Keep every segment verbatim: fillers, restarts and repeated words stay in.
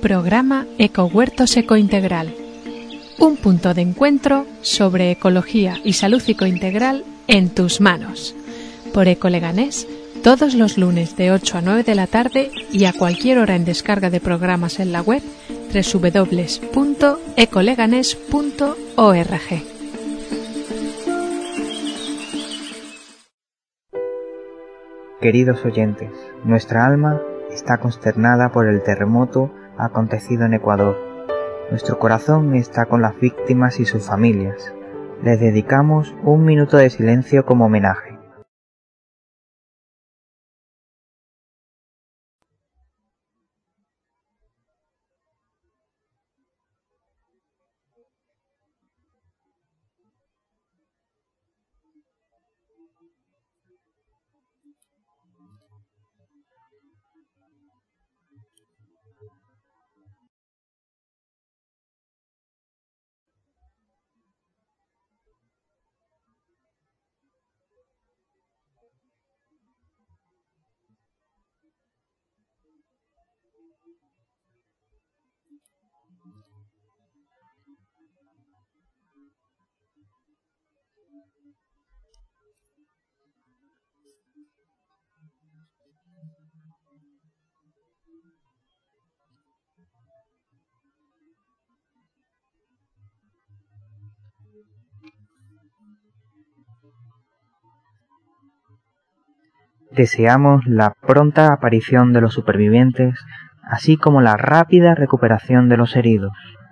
Programa Ecohuertos Ecointegral. Un punto de encuentro sobre ecología y salud ecointegral en tus manos. Por Ecoleganés, todos los lunes de ocho a nueve de la tarde y a cualquier hora en descarga de programas en la web doble u doble u doble u punto ecoleganés punto org. Queridos oyentes, nuestra alma está consternada por el terremoto acontecido en Ecuador. Nuestro corazón está con las víctimas y sus familias. Les dedicamos un minuto de silencio como homenaje. Deseamos la pronta aparición de los supervivientes, así como la rápida recuperación de los heridos.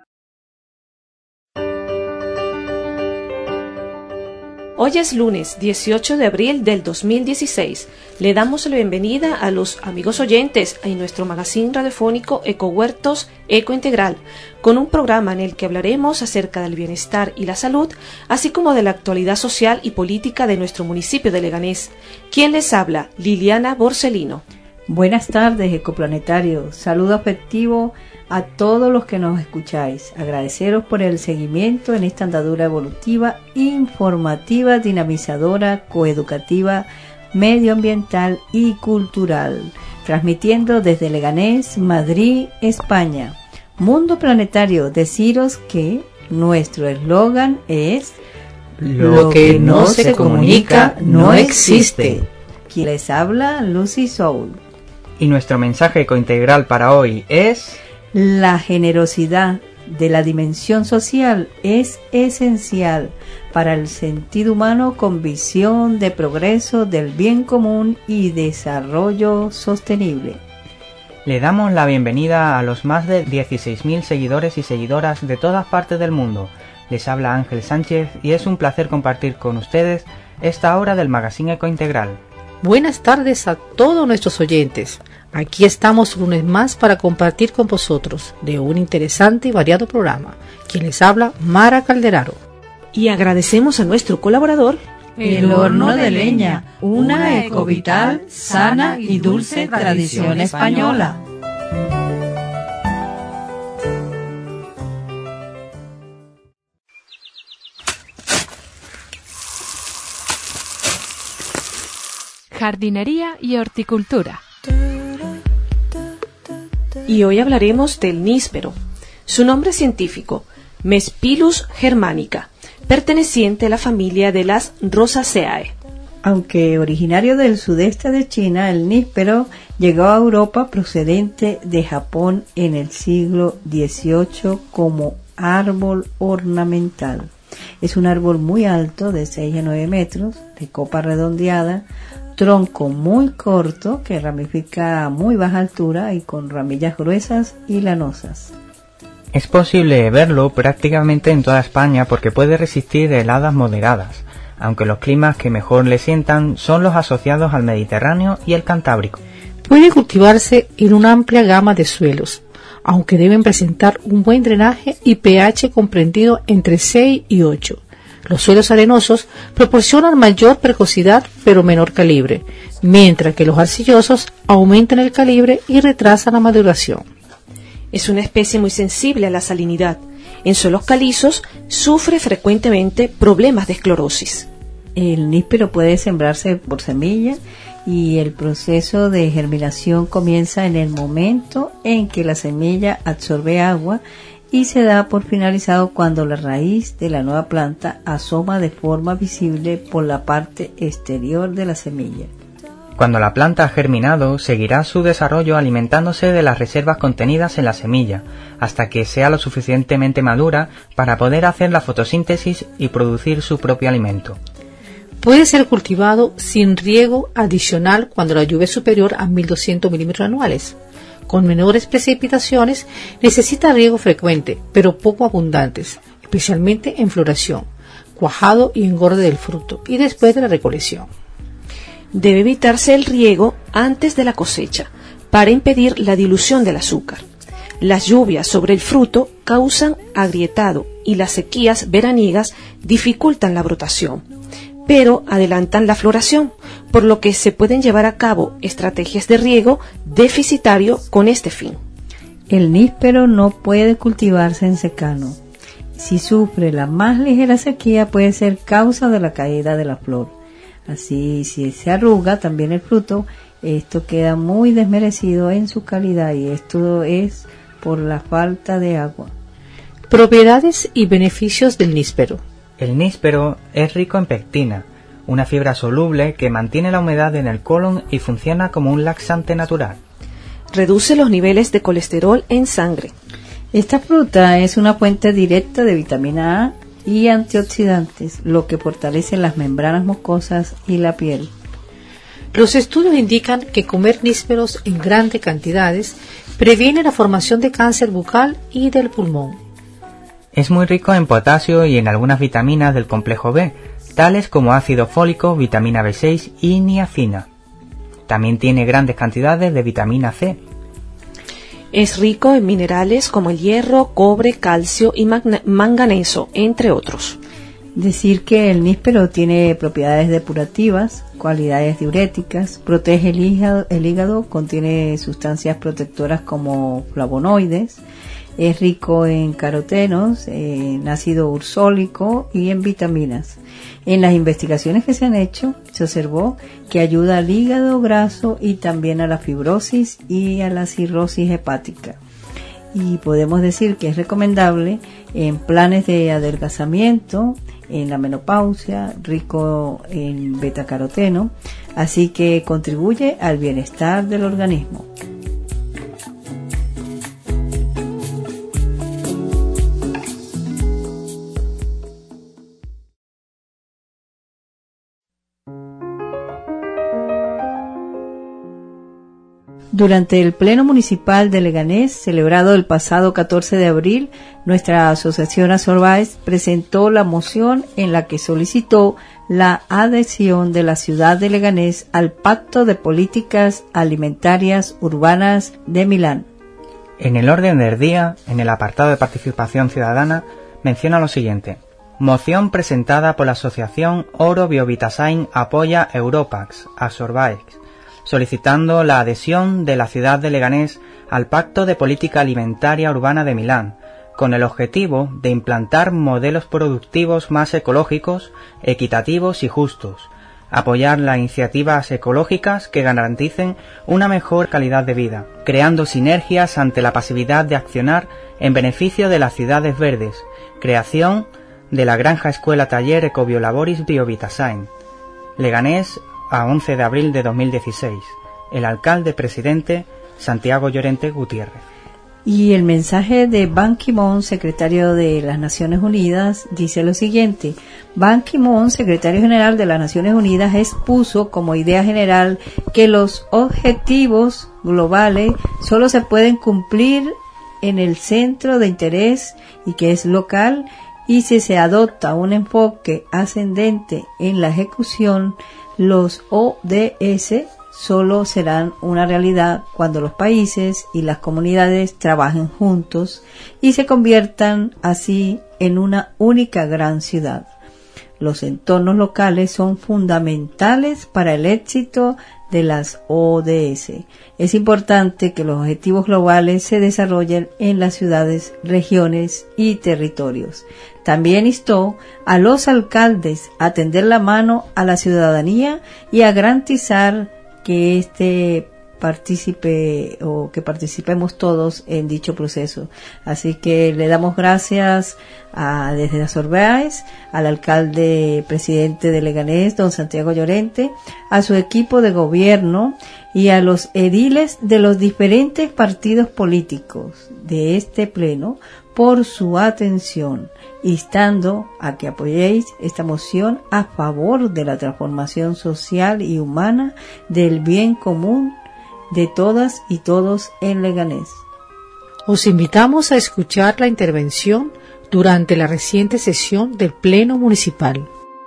Hoy es lunes dieciocho de abril del dos mil dieciséis. Le damos la bienvenida a los amigos oyentes en nuestro magazine radiofónico Ecohuertos Ecointegral, con un programa en el que hablaremos acerca del bienestar y la salud, así como de la actualidad social y política de nuestro municipio de Leganés. ¿Quién les habla? Liliana Borsellino. Buenas tardes, ecoplanetarios. Saludo afectivo a todos los que nos escucháis. Agradeceros por el seguimiento en esta andadura evolutiva, informativa, dinamizadora, coeducativa, medioambiental y cultural. Transmitiendo desde Leganés, Madrid, España. Mundo planetario, deciros que nuestro eslogan es: lo que no se comunica no existe. Quien les habla, Lucy Soul. Y nuestro mensaje ecointegral para hoy es: la generosidad de la dimensión social es esencial para el sentido humano con visión de progreso del bien común y desarrollo sostenible. Le damos la bienvenida a los más de dieciséis mil seguidores y seguidoras de todas partes del mundo. Les habla Ángel Sánchez y es un placer compartir con ustedes esta hora del Magazine Ecointegral. Buenas tardes a todos nuestros oyentes. Aquí estamos un lunes más para compartir con vosotros de un interesante y variado programa. Quien les habla, Mara Calderaro. Y agradecemos a nuestro colaborador, El Horno de Leña, una ecovital, sana y dulce tradición española. Jardinería y horticultura. Y hoy hablaremos del níspero. Su nombre científico, Mespilus germanica, perteneciente a la familia de las Rosaceae. Aunque originario del sudeste de China, el níspero llegó a Europa procedente de Japón en el siglo dieciocho como árbol ornamental. Es un árbol muy alto, de seis a nueve metros, de copa redondeada, tronco muy corto que ramifica a muy baja altura y con ramillas gruesas y lanosas. Es posible verlo prácticamente en toda España porque puede resistir heladas moderadas, aunque los climas que mejor le sientan son los asociados al Mediterráneo y el Cantábrico. Puede cultivarse en una amplia gama de suelos, aunque deben presentar un buen drenaje y pH comprendido entre seis y ocho. Los suelos arenosos proporcionan mayor precocidad pero menor calibre, mientras que los arcillosos aumentan el calibre y retrasan la maduración. Es una especie muy sensible a la salinidad. En suelos calizos sufre frecuentemente problemas de esclerosis. El níspero puede sembrarse por semilla y el proceso de germinación comienza en el momento en que la semilla absorbe agua y se da por finalizado cuando la raíz de la nueva planta asoma de forma visible por la parte exterior de la semilla. Cuando la planta ha germinado, seguirá su desarrollo alimentándose de las reservas contenidas en la semilla, hasta que sea lo suficientemente madura para poder hacer la fotosíntesis y producir su propio alimento. Puede ser cultivado sin riego adicional cuando la lluvia es superior a mil doscientos milímetros anuales. Con menores precipitaciones necesita riego frecuente, pero poco abundantes, especialmente en floración, cuajado y engorde del fruto y después de la recolección. Debe evitarse el riego antes de la cosecha para impedir la dilución del azúcar. Las lluvias sobre el fruto causan agrietado y las sequías veraniegas dificultan la brotación, pero adelantan la floración, por lo que se pueden llevar a cabo estrategias de riego deficitario con este fin. El níspero no puede cultivarse en secano. Si sufre la más ligera sequía puede ser causa de la caída de la flor. Así, si se arruga también el fruto, esto queda muy desmerecido en su calidad y esto es por la falta de agua. Propiedades y beneficios del níspero. El níspero es rico en pectina, una fibra soluble que mantiene la humedad en el colon y funciona como un laxante natural. Reduce los niveles de colesterol en sangre. Esta fruta es una fuente directa de vitamina A y antioxidantes, lo que fortalece las membranas mucosas y la piel. Los estudios indican que comer nísperos en grandes cantidades previene la formación de cáncer bucal y del pulmón. Es muy rico en potasio y en algunas vitaminas del complejo B, tales como ácido fólico, vitamina B seis y niacina. También tiene grandes cantidades de vitamina C. Es rico en minerales como el hierro, cobre, calcio y manganeso, entre otros. Decir que el níspero tiene propiedades depurativas, cualidades diuréticas, protege el hígado, el hígado, contiene sustancias protectoras como flavonoides, es rico en carotenos, en ácido ursólico y en vitaminas. En las investigaciones que se han hecho, se observó que ayuda al hígado graso y también a la fibrosis y a la cirrosis hepática. Y podemos decir que es recomendable en planes de adelgazamiento, en la menopausia, rico en betacaroteno, así que contribuye al bienestar del organismo. Durante el Pleno Municipal de Leganés, celebrado el pasado catorce de abril, nuestra asociación Asorbais presentó la moción en la que solicitó la adhesión de la ciudad de Leganés al Pacto de Políticas Alimentarias Urbanas de Milán. En el orden del día, en el apartado de participación ciudadana, menciona lo siguiente. Moción presentada por la asociación Oro Biovitasain Apoya Europax, Asorbais, solicitando la adhesión de la ciudad de Leganés al Pacto de Política Alimentaria Urbana de Milán, con el objetivo de implantar modelos productivos más ecológicos, equitativos y justos, apoyar las iniciativas ecológicas que garanticen una mejor calidad de vida, creando sinergias ante la pasividad de accionar en beneficio de las ciudades verdes, creación de la Granja Escuela Taller Ecobiolaboris Biovitasain. Leganés, a once de abril de dos mil dieciséis. El alcalde presidente Santiago Llorente Gutiérrez. Y el mensaje de Ban Ki-moon, secretario de las Naciones Unidas, dice lo siguiente. Ban Ki-moon, secretario general de las Naciones Unidas, expuso como idea general que los objetivos globales solo se pueden cumplir en el centro de interés y que es local, y si se adopta un enfoque ascendente en la ejecución, los O D S solo serán una realidad cuando los países y las comunidades trabajen juntos y se conviertan así en una única gran ciudad. Los entornos locales son fundamentales para el éxito de las O D S. Es importante que los objetivos globales se desarrollen en las ciudades, regiones y territorios. También instó a los alcaldes a tender la mano a la ciudadanía y a garantizar que este participe o que participemos todos en dicho proceso. Así que le damos gracias a, desde Azor Báez, al alcalde presidente de Leganés, don Santiago Llorente, a su equipo de gobierno y a los ediles de los diferentes partidos políticos de este pleno por su atención, instando a que apoyéis esta moción a favor de la transformación social y humana del bien común de todas y todos en Leganés. Os invitamos a escuchar la intervención durante la reciente sesión del Pleno Municipal.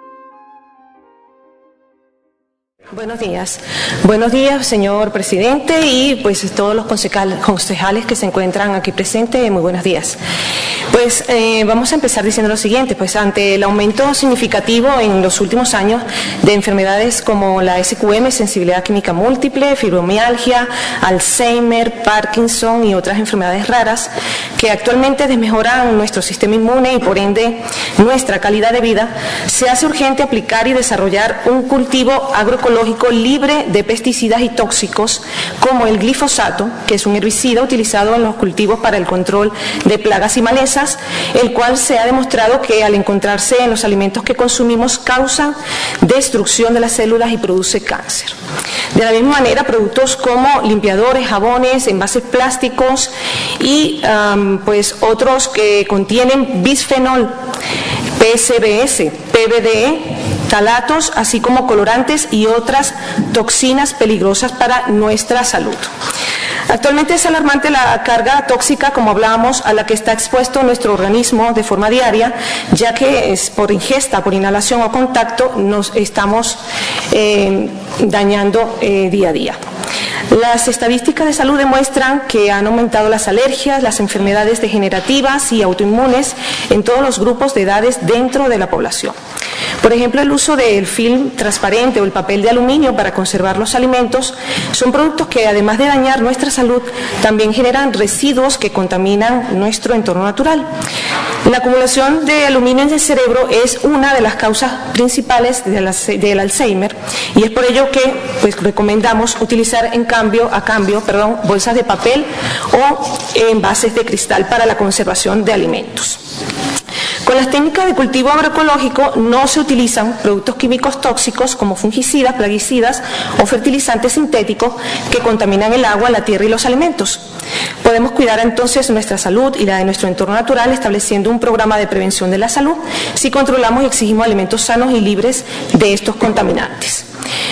Buenos días. Buenos días, señor presidente, y pues todos los concejales que se encuentran aquí presentes, muy buenos días. Pues eh, vamos a empezar diciendo lo siguiente, pues ante el aumento significativo en los últimos años de enfermedades como la S Q M, sensibilidad química múltiple, fibromialgia, Alzheimer, Parkinson y otras enfermedades raras que actualmente desmejoran nuestro sistema inmune y por ende nuestra calidad de vida, se hace urgente aplicar y desarrollar un cultivo agroecológico libre de pesticidas y tóxicos como el glifosato, que es un herbicida utilizado en los cultivos para el control de plagas y malezas, el cual se ha demostrado que al encontrarse en los alimentos que consumimos causa destrucción de las células y produce cáncer. De la misma manera, productos como limpiadores, jabones, envases plásticos y um, pues otros que contienen bisfenol, P S B S, P B D E, talatos, así como colorantes y otras toxinas peligrosas para nuestra salud. Actualmente es alarmante la carga tóxica, como hablábamos, a la que está expuesto nuestro organismo de forma diaria, ya que es por ingesta, por inhalación o contacto, nos estamos eh, dañando eh, día a día. Las estadísticas de salud demuestran que han aumentado las alergias, las enfermedades degenerativas y autoinmunes en todos los grupos de edades dentro de la población. Por ejemplo, el uso del film transparente o el papel de aluminio para conservar los alimentos son productos que, además de dañar nuestra salud, también generan residuos que contaminan nuestro entorno natural. La acumulación de aluminio en el cerebro es una de las causas principales del Alzheimer y es por ello que pues, recomendamos utilizar en cambio, a cambio perdón, bolsas de papel o envases de cristal para la conservación de alimentos. Con las técnicas de cultivo agroecológico no se utilizan productos químicos tóxicos como fungicidas, plaguicidas o fertilizantes sintéticos que contaminan el agua, la tierra y los alimentos. Podemos cuidar entonces nuestra salud y la de nuestro entorno natural estableciendo un programa de prevención de la salud si controlamos y exigimos alimentos sanos y libres de estos contaminantes.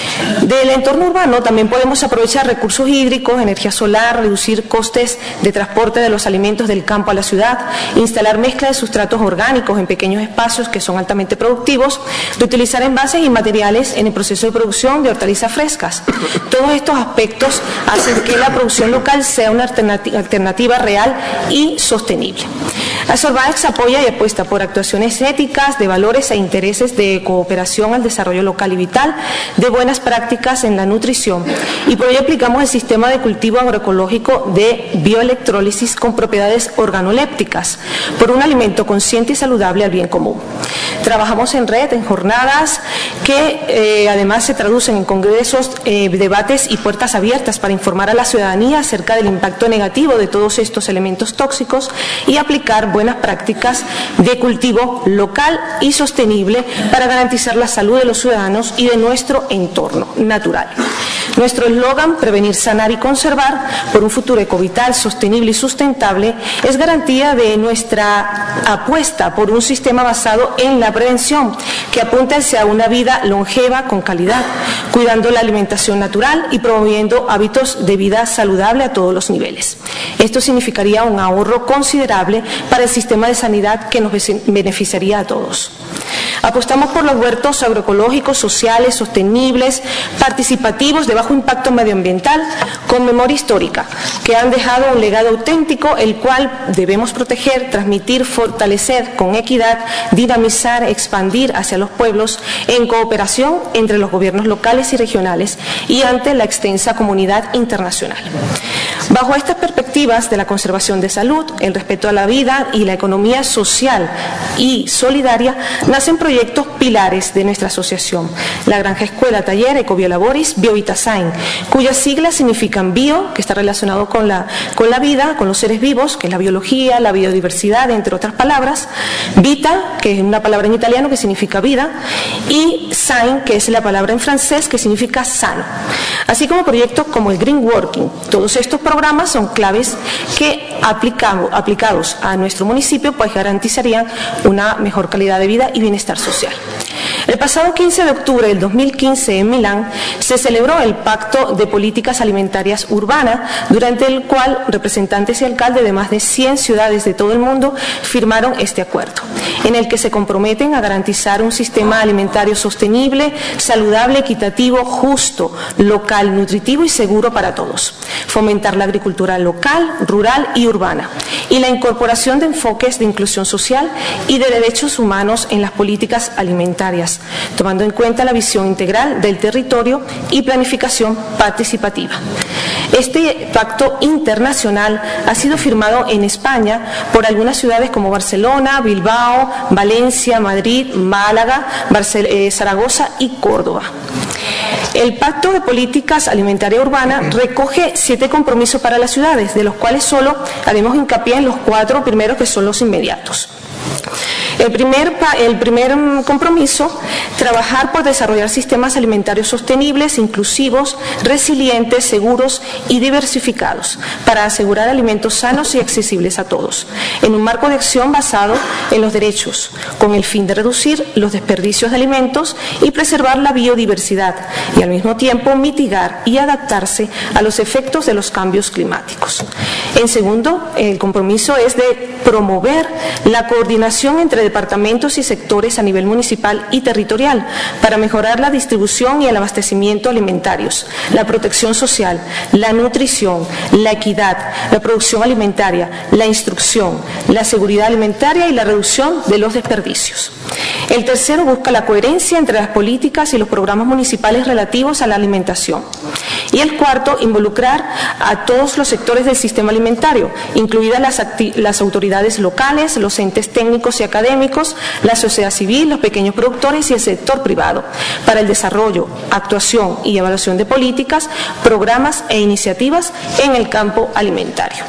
Del entorno urbano también podemos aprovechar recursos hídricos, energía solar, reducir costes de transporte de los alimentos del campo a la ciudad, instalar mezcla de sustratos orgánicos en pequeños espacios que son altamente productivos, reutilizar envases y materiales en el proceso de producción de hortalizas frescas. Todos estos aspectos hacen que la producción local sea una alternativa, alternativa real y sostenible. Azor Báez apoya y apuesta por actuaciones éticas, de valores e intereses de cooperación al desarrollo local y vital, de buenas prácticas en la nutrición y por ello aplicamos el sistema de cultivo agroecológico de bioelectrólisis con propiedades organolépticas por un alimento consciente y saludable al bien común. Trabajamos en red, en jornadas que eh, además se traducen en congresos, eh, debates y puertas abiertas para informar a la ciudadanía acerca del impacto negativo de todos estos elementos tóxicos y aplicar buenas prácticas de cultivo local y sostenible para garantizar la salud de los ciudadanos y de nuestro entorno natural. Nuestro eslogan, prevenir, sanar y conservar por un futuro ecovital, sostenible y sustentable, es garantía de nuestra apuesta por un sistema basado en la prevención, que apunta hacia una vida longeva con calidad, cuidando la alimentación natural y promoviendo hábitos de vida saludable a todos los niveles. Esto significaría un ahorro considerable para el sistema de sanidad que nos beneficiaría a todos. Apostamos por los huertos agroecológicos, sociales, sostenibles, participativos de bajo impacto medioambiental con memoria histórica, que han dejado un legado auténtico, el cual debemos proteger, transmitir, fortalecer con equidad, dinamizar, expandir hacia los pueblos en cooperación entre los gobiernos locales y regionales y ante la extensa comunidad internacional. Bajo estas perspectivas de la conservación de salud, el respeto a la vida y la economía social y solidaria, nacen proyectos pilares de nuestra asociación: la Granja Escuela Taller Ecobiolaboris Biovitasign, cuyas siglas significan bio, que está relacionado con la, con la vida, con los seres vivos, que es la biología, la biodiversidad, entre otras palabras; vita, que es una palabra en italiano que significa vida, y sign, que es la palabra en francés que significa sano. Así como proyectos como el Green Working. Todos estos programas son claves que aplicamos, aplicados a nuestro municipio, pues garantizarían una mejor calidad de vida y bienestar social. El pasado quince de octubre del dos mil quince en Milán se celebró el Pacto de Políticas Alimentarias Urbanas, durante el cual representantes y alcaldes de más de cien ciudades de todo el mundo firmaron este acuerdo, en el que se comprometen a garantizar un sistema alimentario sostenible, saludable, equitativo, justo, local, nutritivo y seguro para todos, fomentar la agricultura local, rural y urbana, y la incorporación de enfoques de inclusión social y de derechos humanos en las políticas alimentarias, tomando en cuenta la visión integral del territorio y planificación participativa. Este pacto internacional ha sido firmado en España por algunas ciudades como Barcelona, Bilbao, Valencia, Madrid, Málaga, Barcel- eh, Zaragoza y Córdoba. El Pacto de Políticas Alimentarias Urbanas recoge siete compromisos para las ciudades, de los cuales solo haremos hincapié en los cuatro primeros, que son los inmediatos. El primer, el primer compromiso: trabajar por desarrollar sistemas alimentarios sostenibles, inclusivos, resilientes, seguros y diversificados, para asegurar alimentos sanos y accesibles a todos, en un marco de acción basado en los derechos, con el fin de reducir los desperdicios de alimentos y preservar la biodiversidad, y al mismo tiempo mitigar y adaptarse a los efectos de los cambios climáticos. En segundo, el compromiso es de promover la coordinación entre departamentos y sectores a nivel municipal y territorial para mejorar la distribución y el abastecimiento alimentarios, la protección social, la nutrición, la equidad, la producción alimentaria, la instrucción, la seguridad alimentaria y la reducción de los desperdicios. El tercero busca la coherencia entre las políticas y los programas municipales relativos a la alimentación. Y el cuarto, involucrar a todos los sectores del sistema alimentario, incluidas las, las autoridades locales, los entes técnicos y académicos, la sociedad civil, los pequeños productores y el sector privado, para el desarrollo, actuación y evaluación de políticas, programas e iniciativas en el campo alimentario.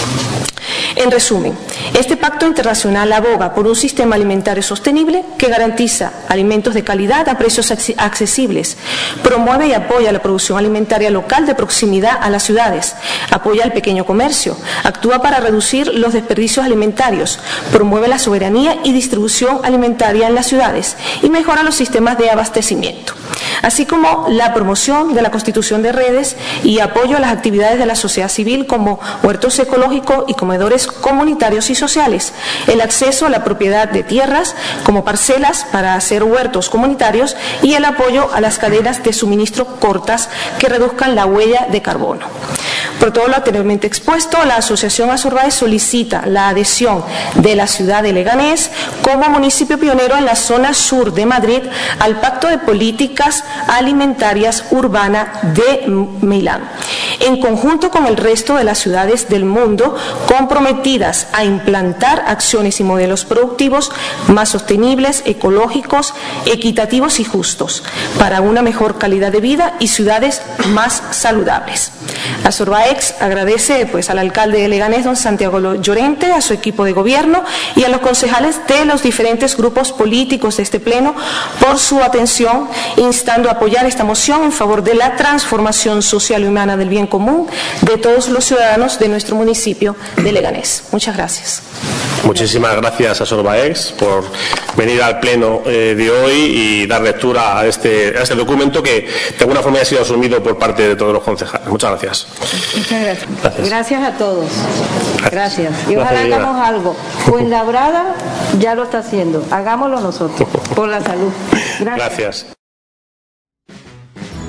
En resumen, este pacto internacional aboga por un sistema alimentario sostenible que garantiza alimentos de calidad a precios accesibles, promueve y apoya la producción alimentaria local de proximidad a las ciudades, apoya al pequeño comercio, actúa para reducir los desperdicios alimentarios, promueve la soberanía y distribución alimentaria en las ciudades y mejora los sistemas de abastecimiento, así como la promoción de la constitución de redes y apoyo a las actividades de la sociedad civil como huertos ecológicos y comedores comunitarios y sociales, el acceso a la propiedad de tierras como parcelas para hacer huertos comunitarios y el apoyo a las cadenas de suministro cortas que reduzcan la huella de carbono. Por todo lo anteriormente expuesto, la Asociación Azorbaez solicita la adhesión de la ciudad de Leganés como municipio pionero en la zona sur de Madrid al Pacto de Políticas Alimentarias Urbanas de Milán, en conjunto con el resto de las ciudades del mundo comprometidas a implantar acciones y modelos productivos más sostenibles, ecológicos, equitativos y justos, para una mejor calidad de vida y ciudades más saludables. Azorbaez agradece pues, al alcalde de Leganés, don Santiago Llorente, a su equipo de gobierno y a los concejales de los diferentes grupos políticos de este pleno por su atención, instando a apoyar esta moción en favor de la transformación social y humana del bien común de todos los ciudadanos de nuestro municipio de Leganés. Muchas gracias. Muchísimas gracias a Azorbaez por venir al pleno eh, de hoy y dar lectura a este, a este documento que de alguna forma ha sido asumido por parte de todos los concejales. Muchas gracias. Muchas gracias. Gracias, gracias a todos. Gracias. Gracias. Y ojalá Gracias, hagamos algo. Fuenlabrada ya lo está haciendo. Hagámoslo nosotros. Por la salud. Gracias. Gracias.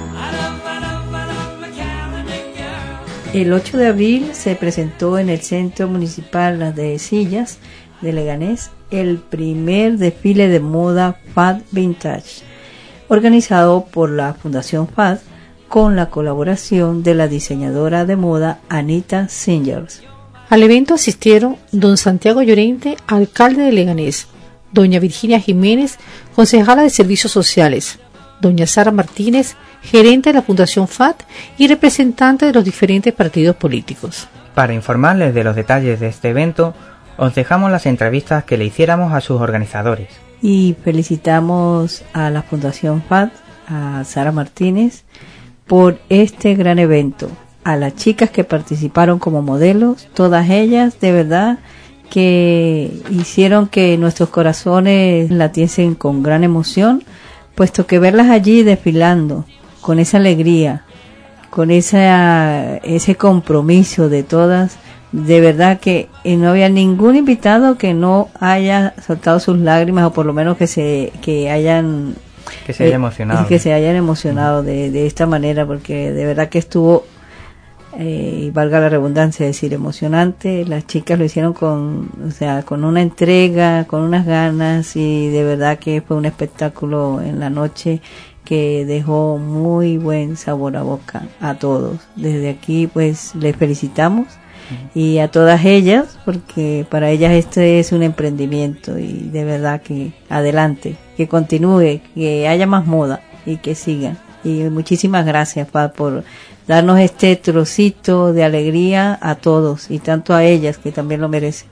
El ocho de abril se presentó en el Centro Municipal Las Dehesillas de Leganés el primer desfile de moda F A D Vintage, organizado por la Fundación F A D con la colaboración de la diseñadora de moda Anita Singers. Al evento asistieron don Santiago Llorente, alcalde de Leganés, doña Virginia Jiménez, concejala de Servicios Sociales, doña Sara Martínez, gerente de la Fundación F A D y representante de los diferentes partidos políticos. Para informarles de los detalles de este evento, os dejamos las entrevistas que le hiciéramos a sus organizadores. Y felicitamos a la Fundación F A D, a Sara Martínez, por este gran evento. A las chicas que participaron como modelos, todas ellas de verdad que hicieron que nuestros corazones latiesen con gran emoción, puesto que verlas allí desfilando con esa alegría, con esa, ese compromiso de todas, de verdad que no había ningún invitado que no haya soltado sus lágrimas, o por lo menos que se que hayan que se haya emocionado, eh, que se hayan emocionado de, de esta manera, porque de verdad que estuvo, eh, y valga la redundancia decir, emocionante. Las chicas lo hicieron con, o sea, con una entrega, con unas ganas, y de verdad que fue un espectáculo en la noche que dejó muy buen sabor a boca a todos. Desde aquí pues les felicitamos, y a todas ellas, porque para ellas este es un emprendimiento, y de verdad que adelante, que continúe, que haya más moda y que sigan. Y muchísimas gracias, Pa, por darnos este trocito de alegría a todos, y tanto a ellas que también lo merecen.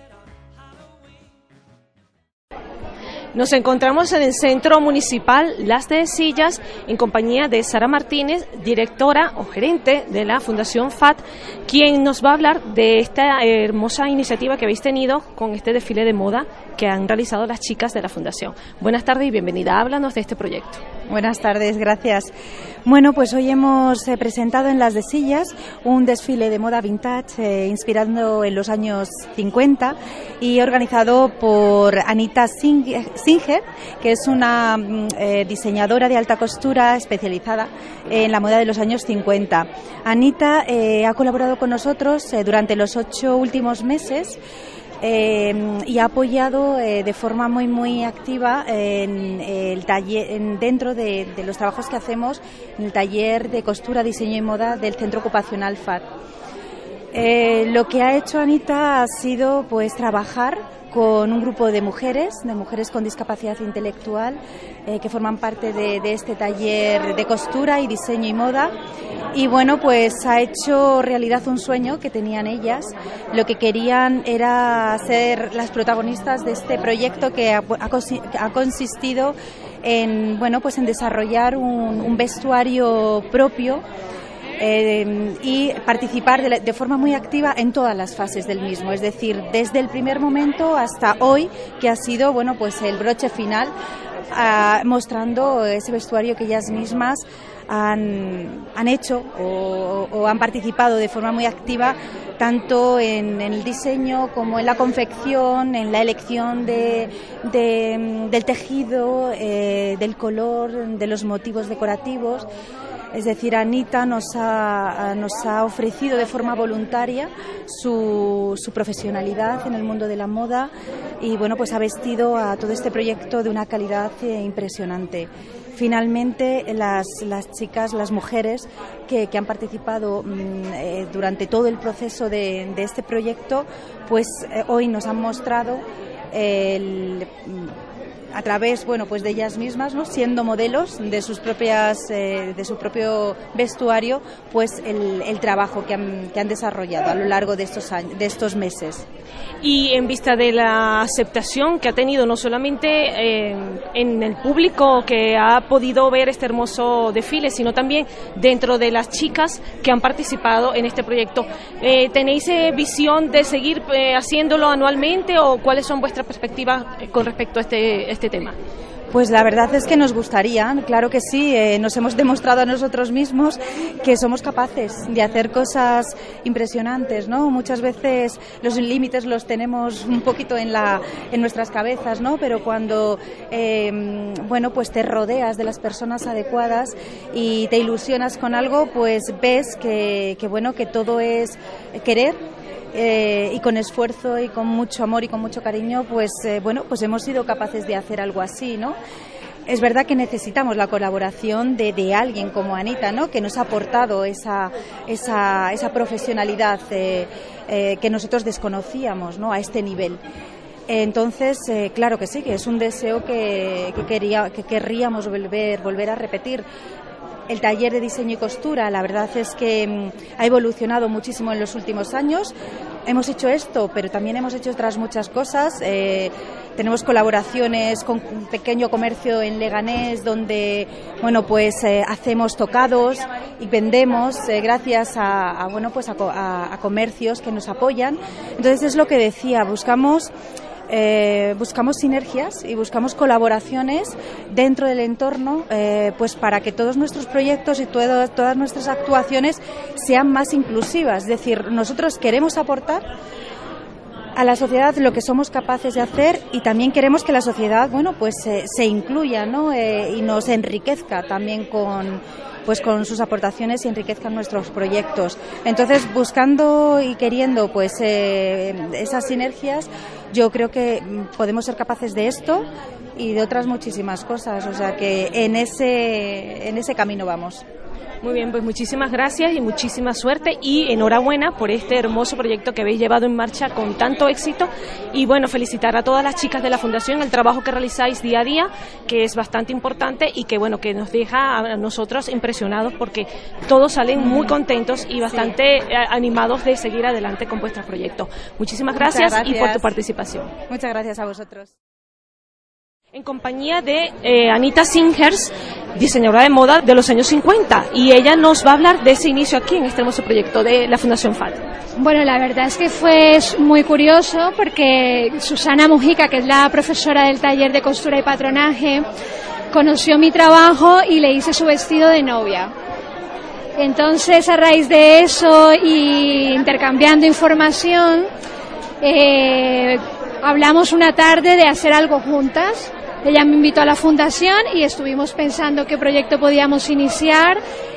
Nos encontramos en el Centro Municipal Las Dehesillas en compañía de Sara Martínez, directora o gerente de la Fundación F A D, quien nos va a hablar de esta hermosa iniciativa que habéis tenido con este desfile de moda que han realizado las chicas de la Fundación. Buenas tardes y bienvenida. Háblanos de este proyecto. Buenas tardes, gracias. Bueno, pues hoy hemos eh, presentado en Las Dehesillas un desfile de moda vintage eh, inspirando en los años cincuenta y organizado por Anita Singer, que es una eh, diseñadora de alta costura especializada en la moda de los años cincuenta. Anita eh, ha colaborado con nosotros eh, durante los ocho últimos meses Eh, y ha apoyado eh, de forma muy muy activa en el taller, en, dentro de, de los trabajos que hacemos en el taller de costura, diseño y moda del Centro Ocupacional F A D. Eh, lo que ha hecho Anita ha sido pues trabajar con un grupo de mujeres, de mujeres con discapacidad intelectual, eh, que forman parte de, de este taller de costura y diseño y moda. Y bueno, pues ha hecho realidad un sueño que tenían ellas. Lo que querían era ser las protagonistas de este proyecto que ha, ha consistido en, bueno, pues en desarrollar un, un vestuario propio, Eh, y participar de, la, de forma muy activa en todas las fases del mismo, es decir, desde el primer momento hasta hoy, que ha sido, bueno, pues el broche final, uh, mostrando ese vestuario que ellas mismas han, han hecho o, o han participado de forma muy activa, tanto en, en el diseño como en la confección, en la elección de, de, del tejido, eh, del color, de los motivos decorativos. Es decir, Anita nos ha, nos ha ofrecido de forma voluntaria su, su profesionalidad en el mundo de la moda, y bueno, pues ha vestido a todo este proyecto de una calidad eh, impresionante. Finalmente, las, las chicas, las mujeres que, que han participado mmm, eh, durante todo el proceso de, de este proyecto, pues eh, hoy nos han mostrado el... a través, bueno, pues de ellas mismas, ¿no?, siendo modelos de sus propias, eh, de su propio vestuario, pues el, el trabajo que han, que han desarrollado a lo largo de estos años, de estos meses. Y en vista de la aceptación que ha tenido no solamente eh, en el público que ha podido ver este hermoso desfile, sino también dentro de las chicas que han participado en este proyecto, eh, ¿tenéis eh, visión de seguir eh, haciéndolo anualmente, o cuáles son vuestras perspectivas con respecto a este, este tema? Pues la verdad es que nos gustaría, claro que sí, eh, nos hemos demostrado a nosotros mismos que somos capaces de hacer cosas impresionantes, ¿no? Muchas veces los límites los tenemos un poquito en la en nuestras cabezas, ¿no? Pero cuando eh, bueno, pues te rodeas de las personas adecuadas y te ilusionas con algo, pues ves que, que bueno, que todo es querer. Eh, y con esfuerzo y con mucho amor y con mucho cariño, pues eh, bueno, pues hemos sido capaces de hacer algo así, ¿no? Es verdad que necesitamos la colaboración de, de alguien como Anita, ¿no? Que nos ha aportado esa, esa, esa profesionalidad eh, eh, que nosotros desconocíamos, ¿no? A este nivel. Entonces, eh, claro que sí, que es un deseo que, que, quería, que querríamos volver, volver a repetir. El taller de diseño y costura, la verdad es que mmm, ha evolucionado muchísimo en los últimos años. Hemos hecho esto, pero también hemos hecho otras muchas cosas. Eh, tenemos colaboraciones con un pequeño comercio en Leganés, donde bueno, pues eh, hacemos tocados y vendemos eh, gracias a, a bueno, pues a, a, a comercios que nos apoyan. Entonces es lo que decía, buscamos Eh, buscamos sinergias y buscamos colaboraciones dentro del entorno, eh, pues para que todos nuestros proyectos y todo, todas nuestras actuaciones sean más inclusivas. Es decir, nosotros queremos aportar a la sociedad lo que somos capaces de hacer y también queremos que la sociedad, bueno, pues eh, se incluya, ¿no? Eh, y nos enriquezca también con pues con sus aportaciones y enriquezcan nuestros proyectos. Entonces, buscando y queriendo pues eh, esas sinergias, yo creo que podemos ser capaces de esto y de otras muchísimas cosas, o sea que en ese en ese camino vamos. Muy bien, pues muchísimas gracias y muchísima suerte y enhorabuena por este hermoso proyecto que habéis llevado en marcha con tanto éxito y bueno, felicitar a todas las chicas de la Fundación el trabajo que realizáis día a día, que es bastante importante y que bueno, que nos deja a nosotros impresionados porque todos salen muy contentos y bastante sí. animados de seguir adelante con vuestros proyectos. Muchísimas gracias, gracias y por tu participación. Muchas gracias a vosotros. En compañía de eh, Anita Singers, diseñadora de moda de los años cincuenta, y ella nos va a hablar de ese inicio aquí en este hermoso proyecto de la Fundación F A D. Bueno, la verdad es que fue muy curioso porque Susana Mujica, que es la profesora del taller de costura y patronaje, conoció mi trabajo y le hice su vestido de novia. Entonces, a raíz de eso y intercambiando información, eh, hablamos una tarde de hacer algo juntas. Ella me invitó a la fundación y estuvimos pensando qué proyecto podíamos iniciar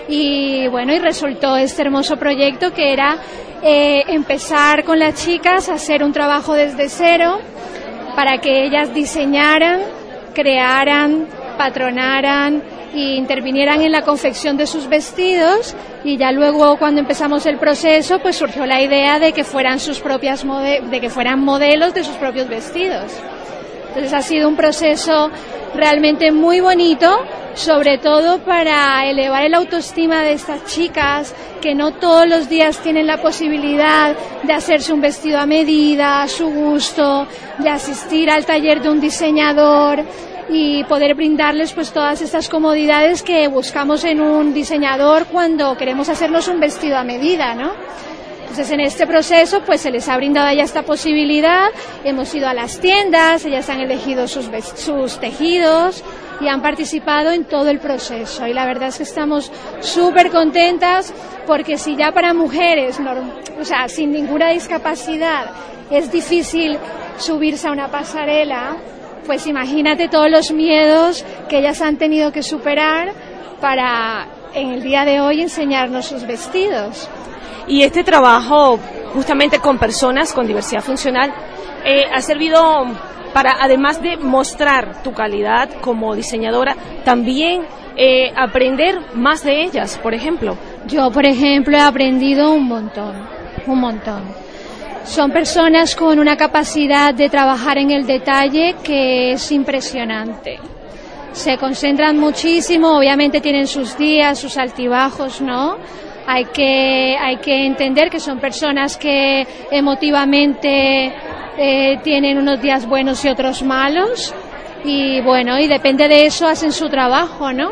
y bueno, y resultó este hermoso proyecto que era eh, empezar con las chicas a hacer un trabajo desde cero para que ellas diseñaran, crearan, patronaran e intervinieran en la confección de sus vestidos y ya luego cuando empezamos el proceso pues surgió la idea de que fueran sus propias mode- de que fueran modelos de sus propios vestidos. Entonces ha sido un proceso realmente muy bonito, sobre todo para elevar el autoestima de estas chicas que no todos los días tienen la posibilidad de hacerse un vestido a medida, a su gusto, de asistir al taller de un diseñador y poder brindarles pues todas estas comodidades que buscamos en un diseñador cuando queremos hacernos un vestido a medida, ¿no? Entonces en este proceso pues se les ha brindado ya esta posibilidad, hemos ido a las tiendas, ellas han elegido sus, sus tejidos y han participado en todo el proceso y la verdad es que estamos súper contentas porque si ya para mujeres, o sea, sin ninguna discapacidad es difícil subirse a una pasarela, pues imagínate todos los miedos que ellas han tenido que superar para en el día de hoy enseñarnos sus vestidos. Y este trabajo justamente con personas con diversidad funcional eh, ha servido para, además de mostrar tu calidad como diseñadora, también eh, aprender más de ellas, por ejemplo. Yo, por ejemplo, he aprendido un montón, un montón. Son personas con una capacidad de trabajar en el detalle que es impresionante. Se concentran muchísimo, obviamente tienen sus días, sus altibajos, ¿no? Hay que, hay que entender que son personas que emotivamente eh, tienen unos días buenos y otros malos y bueno, y depende de eso hacen su trabajo, ¿no?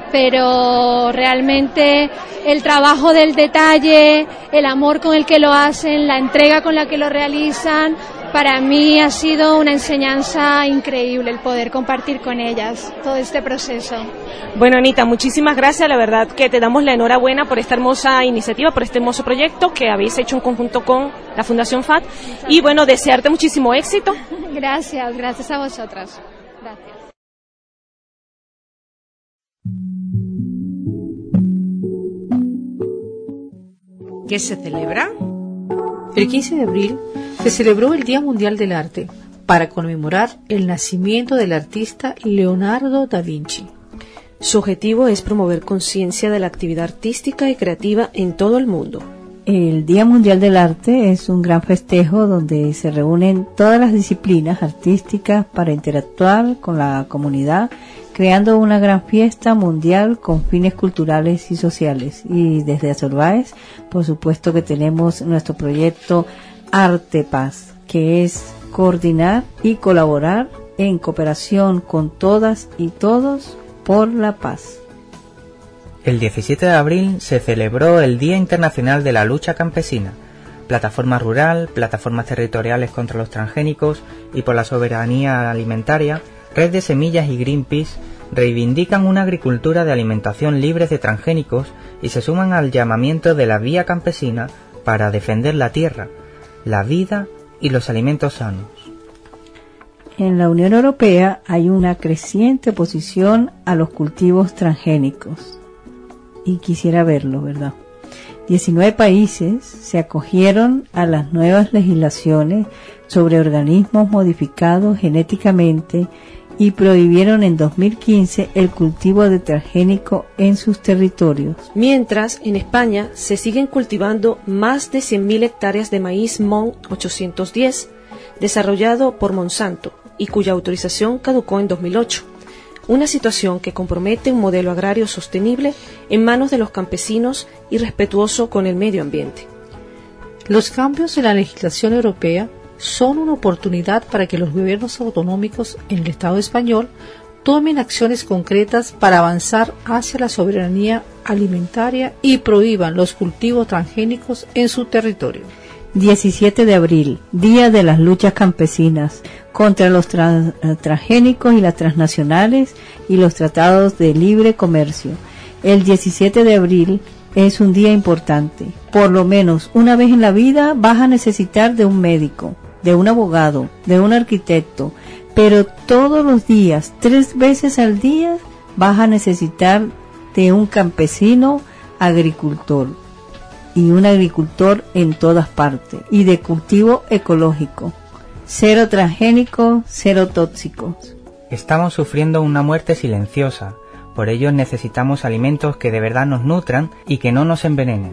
Pero realmente el trabajo del detalle, el amor con el que lo hacen, la entrega con la que lo realizan, para mí ha sido una enseñanza increíble el poder compartir con ellas todo este proceso. Bueno, Anita, muchísimas gracias. La verdad que te damos la enhorabuena por esta hermosa iniciativa, por este hermoso proyecto que habéis hecho en conjunto con la Fundación F A T. Y bueno, desearte muchísimo éxito. Gracias, gracias a vosotras. Gracias. ¿Qué se celebra? El quince de abril se celebró el Día Mundial del Arte para conmemorar el nacimiento del artista Leonardo da Vinci. Su objetivo es promover conciencia de la actividad artística y creativa en todo el mundo. El Día Mundial del Arte es un gran festejo donde se reúnen todas las disciplinas artísticas para interactuar con la comunidad, creando una gran fiesta mundial con fines culturales y sociales. Y desde Azorbaes, por supuesto que tenemos nuestro proyecto Arte Paz, que es coordinar y colaborar en cooperación con todas y todos por la paz. El diecisiete de abril se celebró el Día Internacional de la Lucha Campesina. Plataforma Rural, plataformas territoriales contra los transgénicos y por la soberanía alimentaria, Red de Semillas y Greenpeace reivindican una agricultura de alimentación libre de transgénicos y se suman al llamamiento de la Vía Campesina para defender la tierra, la vida y los alimentos sanos. En la Unión Europea hay una creciente oposición a los cultivos transgénicos. Y quisiera verlo, ¿verdad? diecinueve países se acogieron a las nuevas legislaciones sobre organismos modificados genéticamente y prohibieron en dos mil quince el cultivo de transgénico en sus territorios. Mientras, en España se siguen cultivando más de cien mil hectáreas de maíz M O N ochocientos diez, desarrollado por Monsanto, y cuya autorización caducó en dos mil ocho. Una situación que compromete un modelo agrario sostenible en manos de los campesinos y respetuoso con el medio ambiente. Los cambios en la legislación europea son una oportunidad para que los gobiernos autonómicos en el Estado español tomen acciones concretas para avanzar hacia la soberanía alimentaria y prohíban los cultivos transgénicos en su territorio. diecisiete de abril, Día de las Luchas Campesinas contra los trans, transgénicos y las transnacionales y los tratados de libre comercio. El diecisiete de abril es un día importante. Por lo menos una vez en la vida vas a necesitar de un médico, de un abogado, de un arquitecto, pero todos los días, tres veces al día, vas a necesitar de un campesino agricultor. Y un agricultor en todas partes, y de cultivo ecológico, cero transgénicos, cero tóxicos. Estamos sufriendo una muerte silenciosa, por ello necesitamos alimentos que de verdad nos nutran y que no nos envenenen.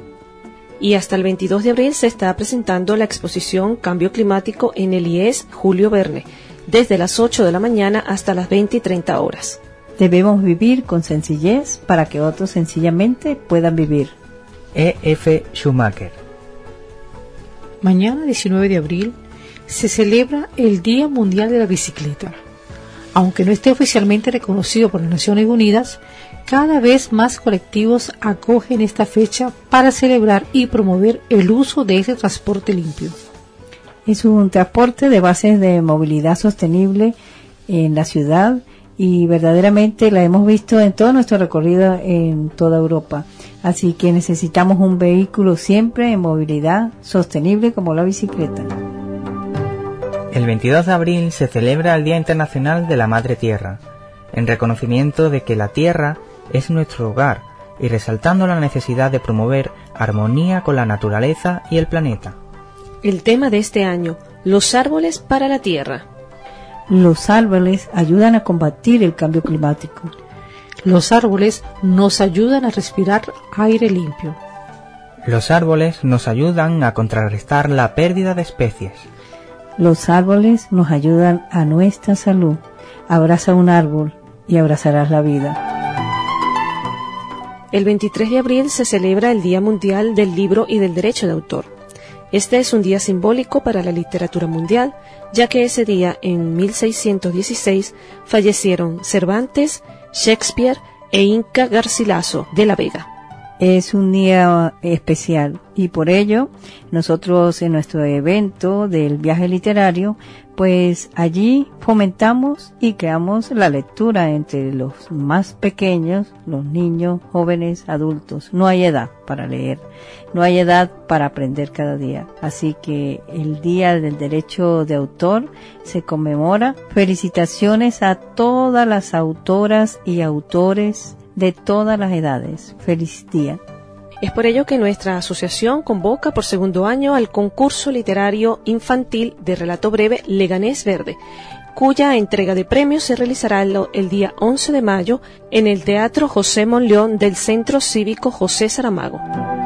Y hasta el veintidós de abril se está presentando la exposición Cambio Climático en el I E S Julio Verne, desde las ocho de la mañana hasta las veinte y treinta horas. Debemos vivir con sencillez para que otros sencillamente puedan vivir. E F Schumacher. Mañana, diecinueve de abril, se celebra el Día Mundial de la Bicicleta. Aunque no esté oficialmente reconocido por las Naciones Unidas, cada vez más colectivos acogen esta fecha para celebrar y promover el uso de ese transporte limpio. Es un transporte de bases de movilidad sostenible en la ciudad y verdaderamente la hemos visto en todo nuestro recorrido en toda Europa. Así que necesitamos un vehículo siempre en movilidad sostenible como la bicicleta. El veintidós de abril se celebra el Día Internacional de la Madre Tierra, en reconocimiento de que la Tierra es nuestro hogar y resaltando la necesidad de promover armonía con la naturaleza y el planeta. El tema de este año, los árboles para la Tierra. Los árboles ayudan a combatir el cambio climático. Los árboles nos ayudan a respirar aire limpio. Los árboles nos ayudan a contrarrestar la pérdida de especies. Los árboles nos ayudan a nuestra salud. Abraza un árbol y abrazarás la vida. El veintitrés de abril se celebra el Día Mundial del Libro y del Derecho de Autor. Este es un día simbólico para la literatura mundial, ya que ese día, en mil seiscientos dieciséis, fallecieron Cervantes, Shakespeare e Inca Garcilaso de la Vega. es un día especial y por ello nosotros en nuestro evento del viaje literario, pues allí fomentamos y creamos la lectura entre los más pequeños, los niños, jóvenes, adultos. No hay edad para leer, no hay edad para aprender cada día. Así que el Día del Derecho de Autor se conmemora. Felicitaciones a todas las autoras y autores de todas las edades. Feliz día. Es por ello que nuestra asociación convoca por segundo año al concurso literario infantil de relato breve Leganés Verde, cuya entrega de premios se realizará el día once de mayo en el Teatro José Monleón del Centro Cívico José Saramago.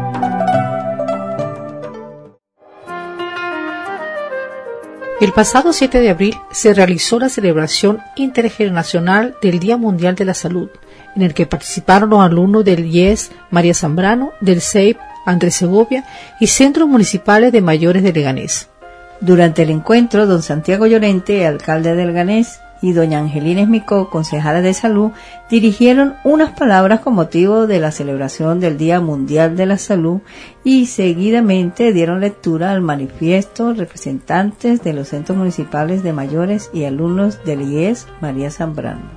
El pasado siete de abril se realizó la celebración intergeneracional del Día Mundial de la Salud, en el que participaron los alumnos del I E S María Zambrano, del C E I P Andrés Segovia y centros municipales de mayores de Leganés. Durante el encuentro, don Santiago Llorente, alcalde de Leganés, y doña Angelina Esmicó, concejala de Salud, dirigieron unas palabras con motivo de la celebración del Día Mundial de la Salud y seguidamente dieron lectura al manifiesto representantes de los centros municipales de mayores y alumnos del I E S María Zambrano.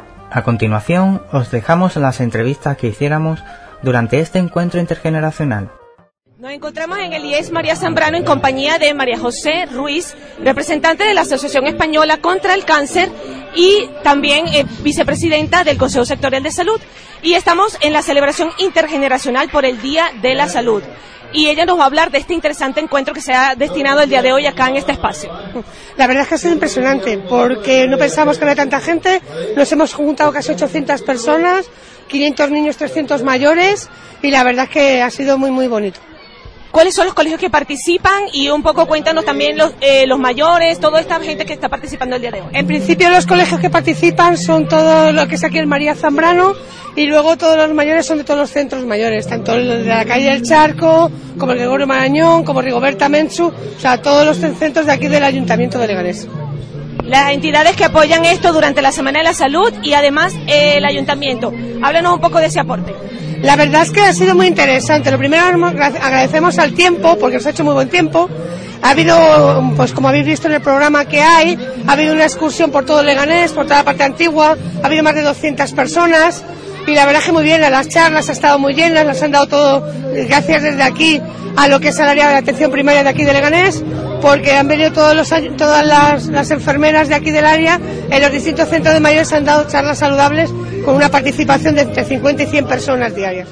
A continuación, os dejamos las entrevistas que hiciéramos durante este encuentro intergeneracional. Nos encontramos en el I E S María Zambrano en compañía de María José Ruiz, representante de la Asociación Española contra el Cáncer y también eh, vicepresidenta del Consejo Sectorial de Salud. Y estamos en la celebración intergeneracional por el Día de la Salud. Y ella nos va a hablar de este interesante encuentro que se ha destinado el día de hoy acá en este espacio. La verdad es que ha sido impresionante, porque no pensamos que había tanta gente, nos hemos juntado casi ochocientas personas, quinientos niños, trescientos mayores, y la verdad es que ha sido muy, muy bonito. ¿Cuáles son los colegios que participan? Y un poco cuéntanos también los, eh, los mayores, toda esta gente que está participando el día de hoy. En principio los colegios que participan son todo lo que es aquí el María Zambrano y luego todos los mayores son de todos los centros mayores, tanto el de la calle del Charco, como el Gregorio Marañón, como Rigoberta Menchú, o sea, todos los centros de aquí del Ayuntamiento de Leganés. Las entidades que apoyan esto durante la Semana de la Salud y además eh, el Ayuntamiento. Háblanos un poco de ese aporte. La verdad es que ha sido muy interesante. Lo primero, agradecemos al tiempo, porque nos ha hecho muy buen tiempo. Ha habido, pues como habéis visto en el programa que hay, ha habido una excursión por todo Leganés, por toda la parte antigua, ha habido más de doscientas personas, y la verdad es que muy bien, las charlas han estado muy llenas, nos han dado todo, gracias desde aquí a lo que es el área de atención primaria de aquí de Leganés, porque han venido todos los, todas las, las enfermeras de aquí del área, en los distintos centros de mayores han dado charlas saludables con una participación de entre cincuenta y cien personas diarias.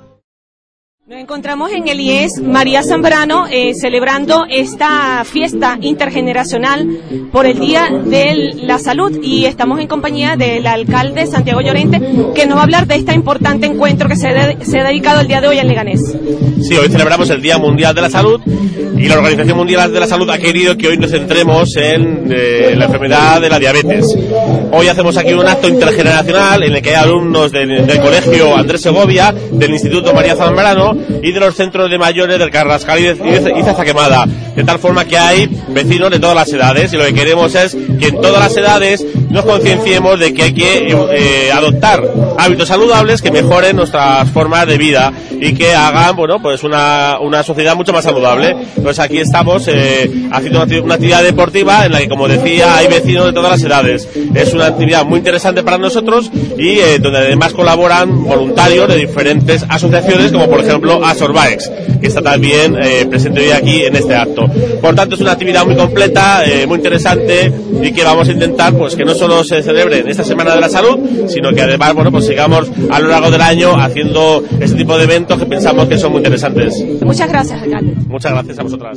Nos encontramos en el I E S María Zambrano eh, celebrando esta fiesta intergeneracional por el Día de la Salud y estamos en compañía del alcalde Santiago Llorente, que nos va a hablar de este importante encuentro que se, de, se ha dedicado el día de hoy en Leganés. Sí, hoy celebramos el Día Mundial de la Salud y la Organización Mundial de la Salud ha querido que hoy nos centremos en eh, la enfermedad de la diabetes. Hoy hacemos aquí un acto intergeneracional en el que hay alumnos del, del Colegio Andrés Segovia, del Instituto María Zambrano y de los centros de mayores del Carrascal y de Zazaquemada, de tal forma que hay vecinos de todas las edades y lo que queremos es que en todas las edades nos concienciemos de que hay que eh, adoptar hábitos saludables que mejoren nuestras formas de vida y que hagan, bueno, pues una, una sociedad mucho más saludable. Pues aquí estamos eh, haciendo una, una actividad deportiva en la que, como decía, hay vecinos de todas las edades. Es una actividad muy interesante para nosotros y eh, donde además colaboran voluntarios de diferentes asociaciones, como por ejemplo Asorbaex, que está también eh, presente hoy aquí en este acto. Por tanto, es una actividad muy completa, eh, muy interesante y que vamos a intentar pues que no solo se celebre en esta Semana de la Salud, sino que además, bueno, pues sigamos a lo largo del año haciendo este tipo de eventos que pensamos que son muy interesantes. Muchas gracias, alcalde. Muchas gracias a vosotras.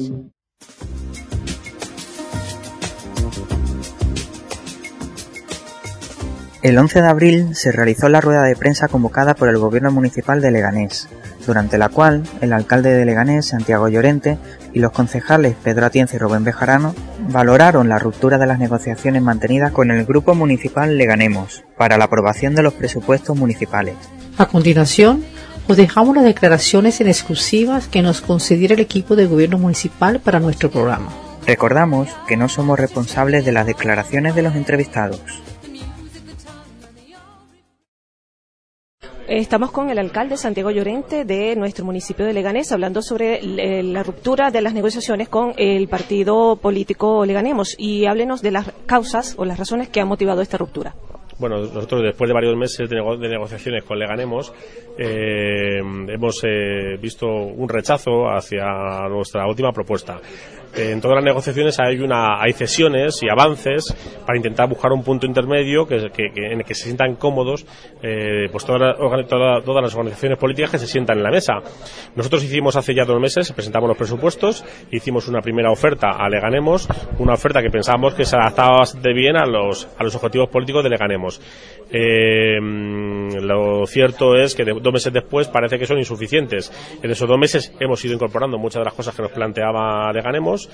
El once de abril se realizó la rueda de prensa convocada por el Gobierno Municipal de Leganés, durante la cual el alcalde de Leganés, Santiago Llorente, y los concejales Pedro Atienza y Rubén Bejarano valoraron la ruptura de las negociaciones mantenidas con el Grupo Municipal Leganemos para la aprobación de los presupuestos municipales. A continuación, os dejamos las declaraciones en exclusivas que nos concediera el equipo de Gobierno Municipal para nuestro programa. Recordamos que no somos responsables de las declaraciones de los entrevistados. Estamos con el alcalde Santiago Llorente de nuestro municipio de Leganés, hablando sobre la ruptura de las negociaciones con el partido político Leganemos, y háblenos de las causas o las razones que han motivado esta ruptura. Bueno, nosotros después de varios meses de, nego de negociaciones con Leganemos eh, hemos eh, visto un rechazo hacia nuestra última propuesta. En todas las negociaciones hay una hay cesiones y avances para intentar buscar un punto intermedio que, que, que en el que se sientan cómodos eh, pues todas, toda, todas las organizaciones políticas que se sientan en la mesa. Nosotros hicimos hace ya dos meses, presentamos los presupuestos, hicimos una primera oferta a Leganemos, una oferta que pensábamos que se adaptaba bastante bien a los, a los objetivos políticos de Leganemos. Eh, lo cierto es que de, dos meses después parece que son insuficientes. En esos dos meses hemos ido incorporando muchas de las cosas que nos planteaba Leganemos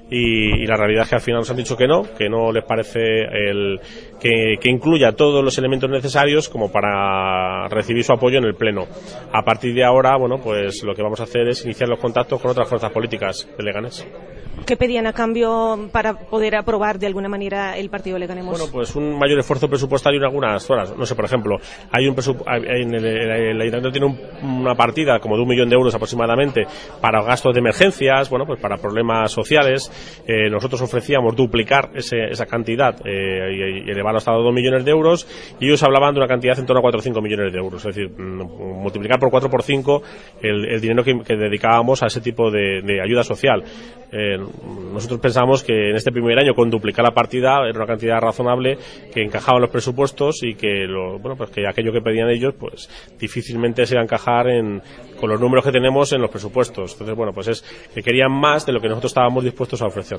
y, y la realidad es que al final nos han dicho que no, que no les parece el, que, que incluya todos los elementos necesarios como para recibir su apoyo en el Pleno. A partir de ahora, bueno, pues lo que vamos a hacer es iniciar los contactos con otras fuerzas políticas de Leganés. ¿Qué pedían a cambio para poder aprobar de alguna manera el partido Leganemos? Bueno, pues un mayor esfuerzo presupuestario en algunas zonas. No sé, por ejemplo, hay un en el, el Ayuntamiento tiene un, una partida como de un millón de euros aproximadamente para gastos de emergencias, bueno, pues para problemas sociales. Eh, nosotros ofrecíamos duplicar ese, esa cantidad eh, y, y elevarlo hasta dos millones de euros, y ellos hablaban de una cantidad en torno a cuatro o cinco millones de euros. Es decir, multiplicar por cuatro por cinco el, el dinero que, que dedicábamos a ese tipo de, de ayuda social. Eh, nosotros pensamos que en este primer año con duplicar la partida era una cantidad razonable que encajaba en los presupuestos y que lo, bueno, pues que aquello que pedían ellos pues difícilmente se iba a encajar en, con los números que tenemos en los presupuestos. Entonces, bueno, pues es que querían más de lo que nosotros estábamos dispuestos a ofrecer.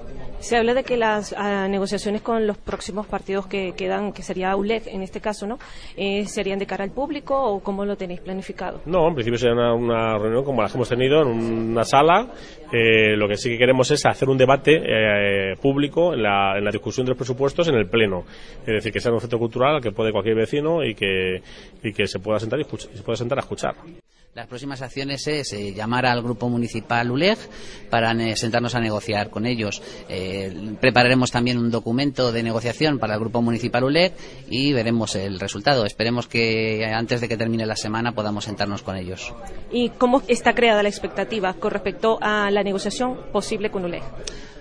Se habla de que las uh, negociaciones con los próximos partidos que quedan, que sería U L E G en este caso, ¿no? Eh, ¿Serían de cara al público o cómo lo tenéis planificado? No, en principio sería una, una reunión como las que hemos tenido en una sala. Eh, lo que sí que queremos es hacer un debate eh, público en la, en la discusión de los presupuestos en el Pleno. Es decir, que sea un centro cultural al que puede cualquier vecino y que, y que se pueda sentar y escucha, se pueda sentar a escuchar. Las próximas acciones es eh, llamar al grupo municipal U L E G para eh, sentarnos a negociar con ellos. Eh, prepararemos también un documento de negociación para el grupo municipal U L E G y veremos el resultado. Esperemos que antes de que termine la semana podamos sentarnos con ellos. ¿Y cómo está creada la expectativa con respecto a la negociación posible con U L E G?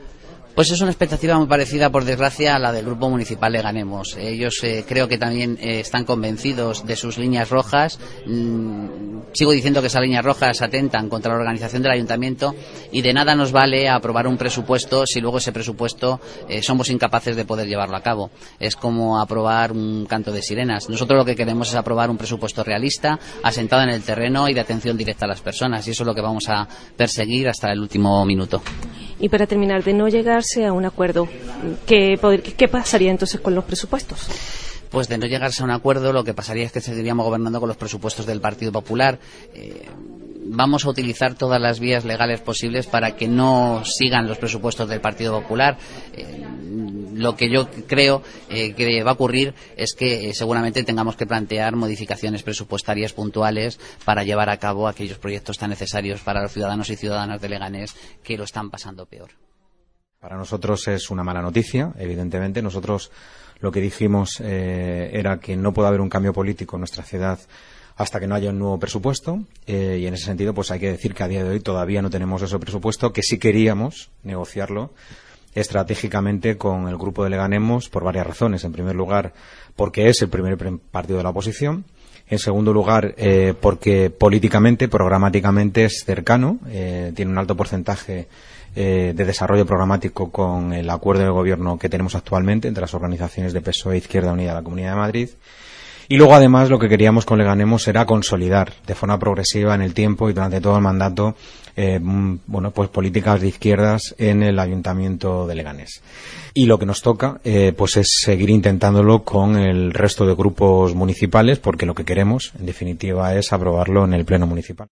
Pues es una expectativa muy parecida, por desgracia, a la del Grupo Municipal Leganemos. Ellos eh, creo que también eh, están convencidos de sus líneas rojas. Mm, sigo diciendo que esas líneas rojas atentan contra la organización del Ayuntamiento y de nada nos vale aprobar un presupuesto si luego ese presupuesto eh, somos incapaces de poder llevarlo a cabo. Es como aprobar un canto de sirenas. Nosotros lo que queremos es aprobar un presupuesto realista, asentado en el terreno y de atención directa a las personas, y eso es lo que vamos a perseguir hasta el último minuto. Y para terminar, de no llegarse a un acuerdo, ¿qué, qué pasaría entonces con los presupuestos? Pues de no llegarse a un acuerdo, lo que pasaría es que seguiríamos gobernando con los presupuestos del Partido Popular. Eh, vamos a utilizar todas las vías legales posibles para que no sigan los presupuestos del Partido Popular. Eh, lo que yo creo eh, que va a ocurrir es que eh, seguramente tengamos que plantear modificaciones presupuestarias puntuales para llevar a cabo aquellos proyectos tan necesarios para los ciudadanos y ciudadanas de Leganés que lo están pasando peor. Para nosotros es una mala noticia, evidentemente. Nosotros lo que dijimos eh, era que no puede haber un cambio político en nuestra ciudad hasta que no haya un nuevo presupuesto, eh, y en ese sentido pues hay que decir que a día de hoy todavía no tenemos ese presupuesto, que sí queríamos negociarlo estratégicamente con el grupo de Leganemos por varias razones. En primer lugar, porque es el primer partido de la oposición. En segundo lugar, eh, porque políticamente, programáticamente es cercano, eh, tiene un alto porcentaje eh, de desarrollo programático con el acuerdo de gobierno que tenemos actualmente entre las organizaciones de P S O E e Izquierda Unida de la Comunidad de Madrid. Y luego, además, lo que queríamos con Leganemos era consolidar de forma progresiva en el tiempo y durante todo el mandato eh, bueno, pues políticas de izquierdas en el Ayuntamiento de Leganés. Y lo que nos toca eh, pues es seguir intentándolo con el resto de grupos municipales, porque lo que queremos, en definitiva, es aprobarlo en el Pleno Municipal.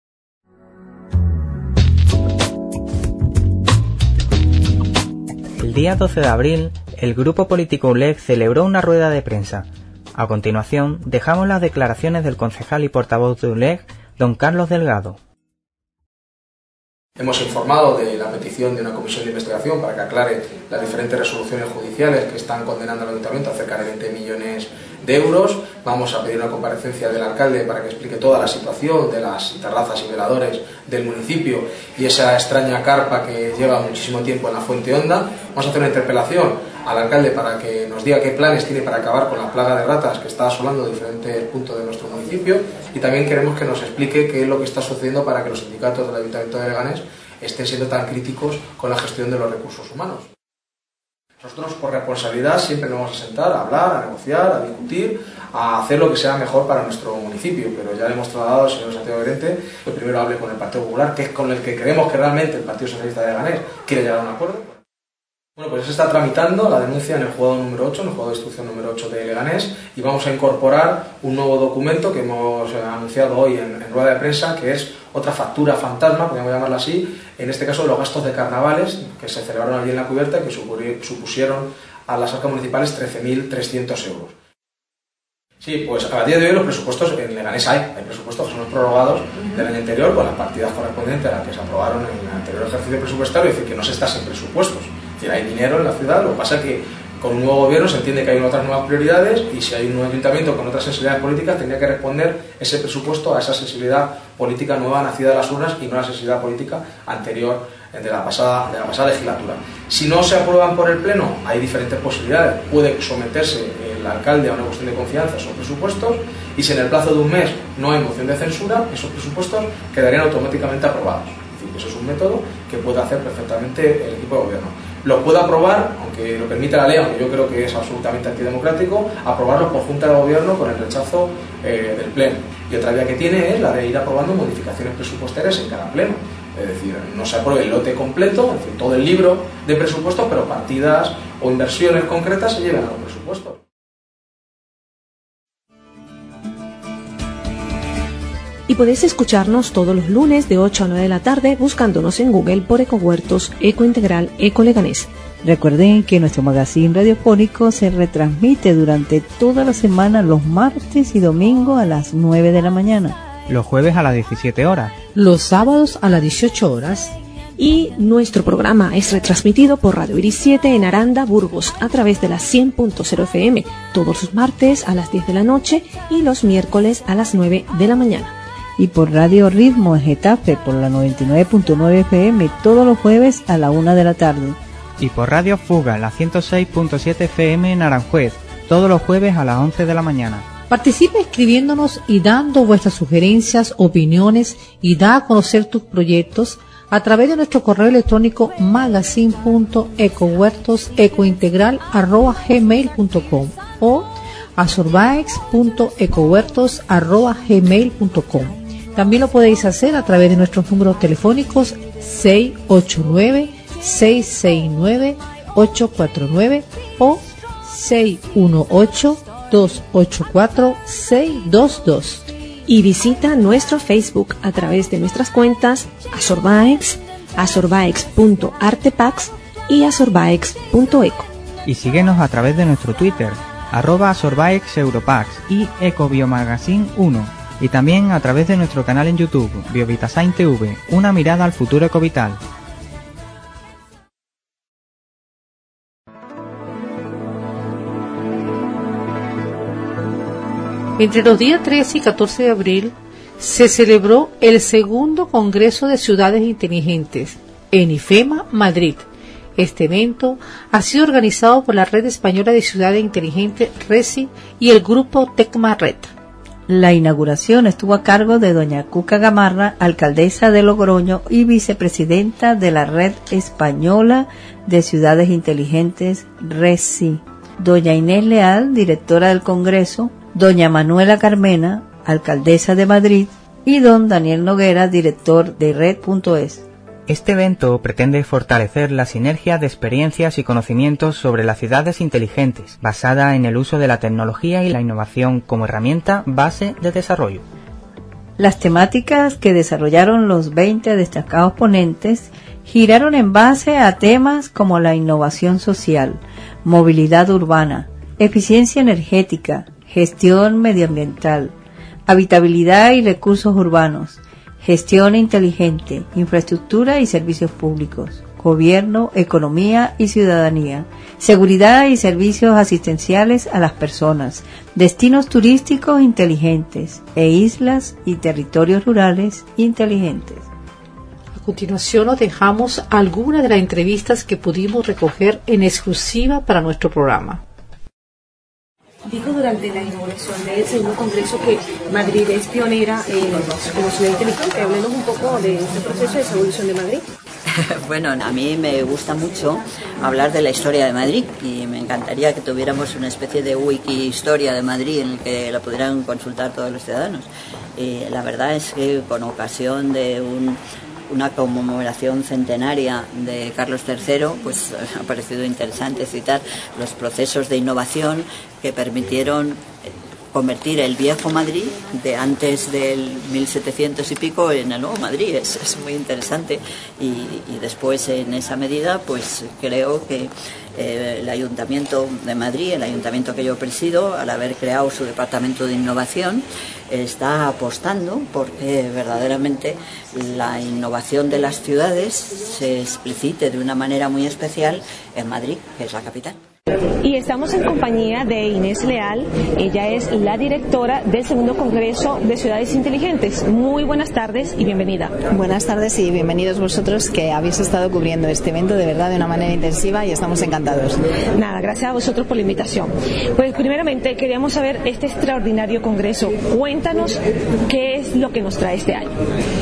El día doce de abril, el grupo político U L E G celebró una rueda de prensa. A continuación, dejamos las declaraciones del concejal y portavoz de U L E G, don Carlos Delgado. Hemos informado de la petición de una comisión de investigación para que aclare las diferentes resoluciones judiciales que están condenando al ayuntamiento a cerca de veinte millones de euros. Vamos a pedir una comparecencia del alcalde para que explique toda la situación de las terrazas y veladores del municipio y esa extraña carpa que lleva muchísimo tiempo en la Fuente Honda. Vamos a hacer una interpelación al alcalde para que nos diga qué planes tiene para acabar con la plaga de ratas que está asolando diferentes puntos de nuestro municipio, y también queremos que nos explique qué es lo que está sucediendo para que los sindicatos del Ayuntamiento de Leganés estén siendo tan críticos con la gestión de los recursos humanos. Nosotros, por responsabilidad, siempre nos vamos a sentar a hablar, a negociar, a discutir, a hacer lo que sea mejor para nuestro municipio, pero ya le hemos trasladado al señor Santiago Llorente que primero hable con el Partido Popular, que es con el que creemos que realmente el Partido Socialista de Leganés quiere llegar a un acuerdo. Bueno, pues se está tramitando la denuncia en el juzgado número ocho, en el juzgado de instrucción número ocho de Leganés, y vamos a incorporar un nuevo documento que hemos anunciado hoy en, en rueda de prensa, que es otra factura fantasma, podríamos llamarla así, en este caso de los gastos de carnavales que se celebraron allí en La Cubierta y que supusieron a las arcas municipales trece mil trescientos euros. Sí, pues a día de hoy los presupuestos en Leganés hay, hay presupuestos que son prorrogados del año anterior con las partidas correspondientes a las que se aprobaron en el anterior ejercicio presupuestario, es decir, que no se está sin presupuestos. Es decir, hay dinero en la ciudad, lo que pasa es que con un nuevo gobierno se entiende que hay otras nuevas prioridades, y si hay un nuevo ayuntamiento con otras sensibilidades políticas tendría que responder ese presupuesto a esa sensibilidad política nueva nacida de las urnas y no a la sensibilidad política anterior de la pasada, de la pasada legislatura. Si no se aprueban por el Pleno, hay diferentes posibilidades. Puede someterse el alcalde a una cuestión de confianza esos presupuestos, y si en el plazo de un mes no hay moción de censura, esos presupuestos quedarían automáticamente aprobados. Es decir, eso es un método que puede hacer perfectamente el equipo de gobierno. Lo puede aprobar, aunque lo permite la ley, aunque yo creo que es absolutamente antidemocrático, aprobarlo por Junta de Gobierno con el rechazo eh, del Pleno. Y otra vía que tiene es la de ir aprobando modificaciones presupuestarias en cada Pleno. Es decir, no se apruebe el lote completo, es decir, todo el libro de presupuestos, pero partidas o inversiones concretas se lleven a los presupuestos. Y podéis escucharnos todos los lunes de ocho a nueve de la tarde buscándonos en Google por Ecohuertos, Eco Integral, Eco Leganés. Recuerden que nuestro magazine radiofónico se retransmite durante toda la semana los martes y domingos a las nueve de la mañana. Los jueves a las diecisiete horas. Los sábados a las dieciocho horas. Y nuestro programa es retransmitido por Radio Iris siete en Aranda, Burgos, a través de la cien punto cero F M, todos los martes a las diez de la noche y los miércoles a las nueve de la mañana. Y por Radio Ritmo en Getafe por la noventa y nueve punto nueve F M todos los jueves a la una de la tarde. Y por Radio Fuga la ciento seis punto siete F M en Aranjuez todos los jueves a las once de la mañana. Participa escribiéndonos y dando vuestras sugerencias, opiniones, y da a conocer tus proyectos a través de nuestro correo electrónico magazine punto ecohuertos ecointegral arroba gmail punto com o azorbaex punto ecohuertos arroba gmail punto com. También lo podéis hacer a través de nuestros números telefónicos seis ocho nueve, seis seis nueve, ocho cuatro nueve o seis uno ocho, dos ocho cuatro, seis dos dos. Y visita nuestro Facebook a través de nuestras cuentas Azorbaex, azorbaex punto artepax y azorbaex punto eco. Y síguenos a través de nuestro Twitter, arroba azorbaex europax y ecobiomagazine uno. Y también a través de nuestro canal en YouTube, Biovitasign T V, una mirada al futuro ecovital. Entre los días trece y catorce de abril se celebró el segundo Congreso de Ciudades Inteligentes en IFEMA, Madrid. Este evento ha sido organizado por la Red Española de Ciudades Inteligentes, RECI, y el grupo Tecmared. La inauguración estuvo a cargo de doña Cuca Gamarra, alcaldesa de Logroño y vicepresidenta de la Red Española de Ciudades Inteligentes, RECI, doña Inés Leal, directora del Congreso, doña Manuela Carmena, alcaldesa de Madrid, y don Daniel Noguera, director de red punto es. Este evento pretende fortalecer la sinergia de experiencias y conocimientos sobre las ciudades inteligentes, basada en el uso de la tecnología y la innovación como herramienta base de desarrollo. Las temáticas que desarrollaron los veinte destacados ponentes giraron en base a temas como la innovación social, movilidad urbana, eficiencia energética, gestión medioambiental, habitabilidad y recursos urbanos, gestión inteligente, infraestructura y servicios públicos, gobierno, economía y ciudadanía, seguridad y servicios asistenciales a las personas, destinos turísticos inteligentes e islas y territorios rurales inteligentes. A continuación os dejamos algunas de las entrevistas que pudimos recoger en exclusiva para nuestro programa. Dijo durante la inauguración del segundo congreso que Madrid es pionera en, como ciudad inteligente. Háblenos un poco de este proceso de esa evolución de Madrid. Bueno, a mí me gusta mucho hablar de la historia de Madrid y me encantaría que tuviéramos una especie de wiki historia de Madrid en el que la pudieran consultar todos los ciudadanos. Y la verdad es que con ocasión de un una conmemoración centenaria de Carlos tercero, pues ha parecido interesante citar los procesos de innovación que permitieron convertir el viejo Madrid de antes del mil setecientos y pico en el nuevo Madrid. Es, es muy interesante y, y después en esa medida pues creo que eh, el Ayuntamiento de Madrid, el ayuntamiento que yo presido, al haber creado su departamento de innovación, está apostando porque verdaderamente la innovación de las ciudades se explicite de una manera muy especial en Madrid, que es la capital. Y estamos en compañía de Inés Leal, ella es la directora del segundo congreso de Ciudades Inteligentes. Muy buenas tardes y bienvenida. Buenas tardes y bienvenidos vosotros que habéis estado cubriendo este evento de verdad de una manera intensiva y estamos encantados. Nada, gracias a vosotros por la invitación. Pues primeramente queríamos saber este extraordinario congreso. Cuéntanos qué es lo que nos trae este año.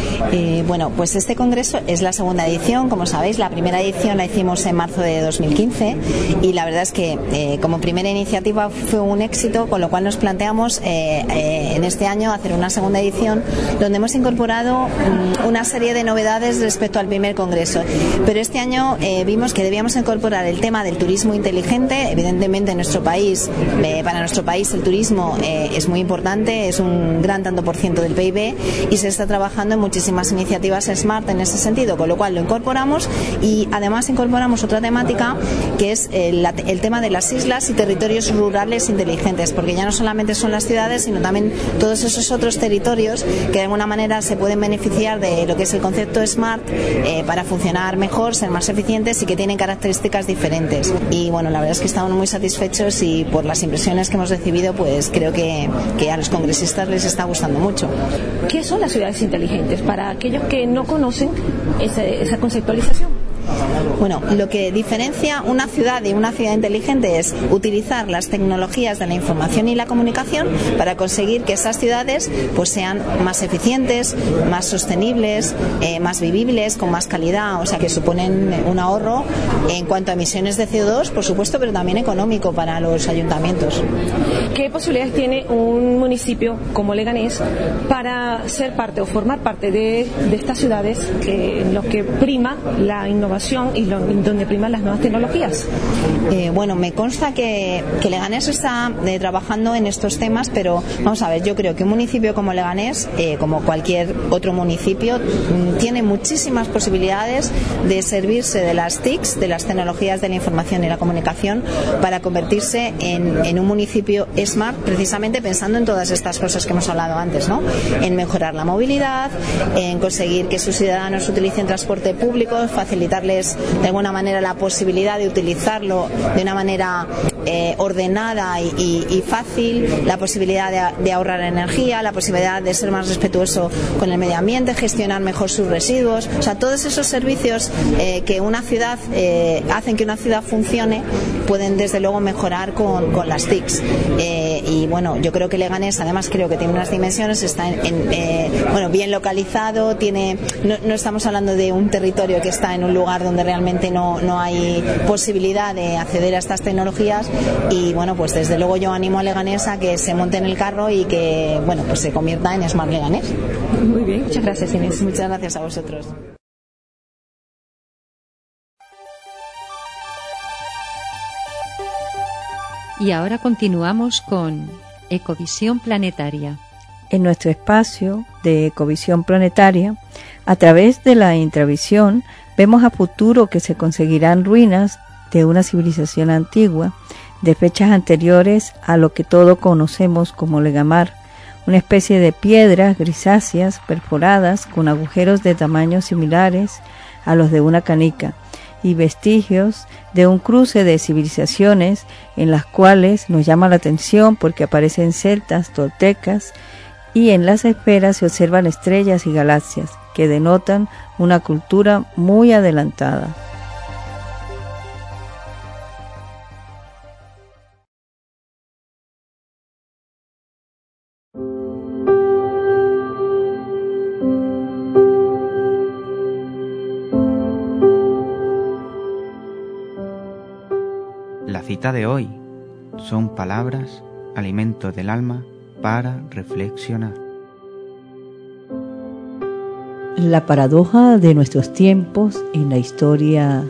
Eh, bueno, pues este congreso es la segunda edición, como sabéis. La primera edición la hicimos en marzo de dos mil quince y la verdad es que eh, como primera iniciativa fue un éxito, con lo cual nos planteamos eh, eh, en este año hacer una segunda edición donde hemos incorporado um, una serie de novedades respecto al primer congreso, pero este año eh, vimos que debíamos incorporar el tema del turismo inteligente. Evidentemente en nuestro país, eh, para nuestro país el turismo eh, es muy importante, es un gran tanto por ciento del P I B y se está trabajando en muchísimas iniciativas SMART en ese sentido, con lo cual lo incorporamos y además incorporamos otra temática que es el, el tema de las islas y territorios rurales inteligentes, porque ya no solamente son las ciudades, sino también todos esos otros territorios que de alguna manera se pueden beneficiar de lo que es el concepto SMART eh, para funcionar mejor, ser más eficientes y que tienen características diferentes. Y bueno, la verdad es que estamos muy satisfechos y por las impresiones que hemos recibido, pues creo que, que a los congresistas les está gustando mucho. ¿Qué son las ciudades inteligentes para aquellos que no conocen esa, esa conceptualización? Bueno, lo que diferencia una ciudad de una ciudad inteligente es utilizar las tecnologías de la información y la comunicación para conseguir que esas ciudades pues sean más eficientes, más sostenibles, eh, más vivibles, con más calidad, o sea que suponen un ahorro en cuanto a emisiones de C O dos, por supuesto, pero también económico para los ayuntamientos. ¿Qué posibilidades tiene un municipio como Leganés para ser parte o formar parte de, de estas ciudades eh, en lo que prima la innovación y lo, donde priman las nuevas tecnologías? Eh, bueno, me consta que, que Leganés está eh, trabajando en estos temas, pero vamos a ver, yo creo que un municipio como Leganés, eh, como cualquier otro municipio, m, tiene muchísimas posibilidades de servirse de las T I Cs, de las tecnologías de la información y la comunicación, para convertirse en, en un municipio SMART, precisamente pensando en todas estas cosas que hemos hablado antes, ¿no? En mejorar la movilidad, en conseguir que sus ciudadanos utilicen transporte público, facilitarles de alguna manera la posibilidad de utilizarlo de una manera eh, ordenada y, y, y fácil, la posibilidad de, de ahorrar energía, la posibilidad de ser más respetuoso con el medio ambiente, gestionar mejor sus residuos, o sea, todos esos servicios eh, que una ciudad eh, hacen que una ciudad funcione pueden desde luego mejorar con, con las T I Cs. Eh, y bueno, yo creo que Leganés además creo que tiene unas dimensiones, está en, en, eh, bueno, bien localizado, tiene, no, no estamos hablando de un territorio que está en un lugar donde realmente no, no hay posibilidad de acceder a estas tecnologías y bueno, pues desde luego yo animo a Leganés a que se monte en el carro y que bueno, pues se convierta en Smart Leganés. Muy bien, muchas gracias, Inés. Muchas gracias a vosotros. Y ahora continuamos con Ecovisión Planetaria. En nuestro espacio de Ecovisión Planetaria, a través de la intravisión, vemos a futuro que se conseguirán ruinas de una civilización antigua, de fechas anteriores a lo que todos conocemos como Legamar, una especie de piedras grisáceas perforadas con agujeros de tamaños similares a los de una canica, y vestigios de un cruce de civilizaciones en las cuales nos llama la atención porque aparecen celtas, toltecas, y en las esferas se observan estrellas y galaxias que denotan una cultura muy adelantada. La cita de hoy son palabras, alimento del alma para reflexionar. La paradoja de nuestros tiempos en la historia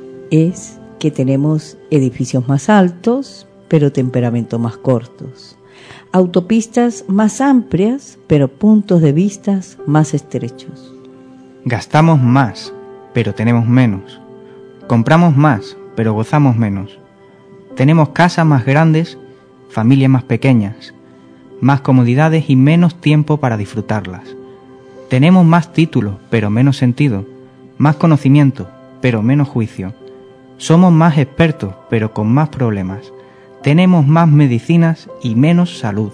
es que tenemos edificios más altos, pero temperamentos más cortos. Autopistas más amplias, pero puntos de vista más estrechos. Gastamos más, pero tenemos menos. Compramos más, pero gozamos menos. Tenemos casas más grandes, familias más pequeñas, más comodidades y menos tiempo para disfrutarlas. Tenemos más títulos, pero menos sentido, más conocimiento, pero menos juicio. Somos más expertos, pero con más problemas. Tenemos más medicinas y menos salud.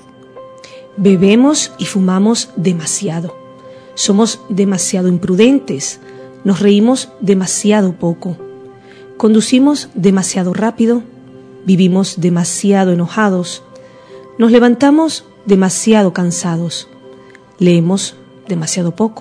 Bebemos y fumamos demasiado. Somos demasiado imprudentes. Nos reímos demasiado poco. Conducimos demasiado rápido. Vivimos demasiado enojados. Nos levantamos demasiado cansados. Leemos demasiado poco.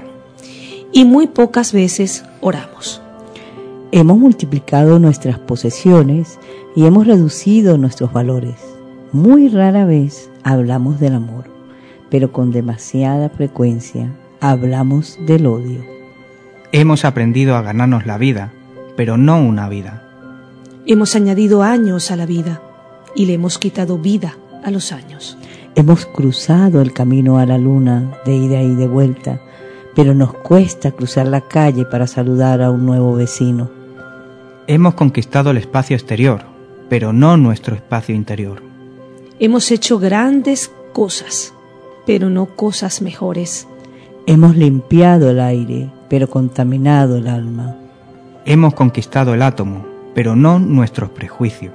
Y muy pocas veces oramos. Hemos multiplicado nuestras posesiones y hemos reducido nuestros valores. Muy rara vez hablamos del amor, pero con demasiada frecuencia hablamos del odio. Hemos aprendido a ganarnos la vida, pero no una vida. Hemos añadido años a la vida y le hemos quitado vida a los años. Hemos cruzado el camino a la luna de ida y de vuelta, pero nos cuesta cruzar la calle para saludar a un nuevo vecino. Hemos conquistado el espacio exterior, pero no nuestro espacio interior. Hemos hecho grandes cosas, pero no cosas mejores. Hemos limpiado el aire, pero contaminado el alma. Hemos conquistado el átomo, pero no nuestros prejuicios.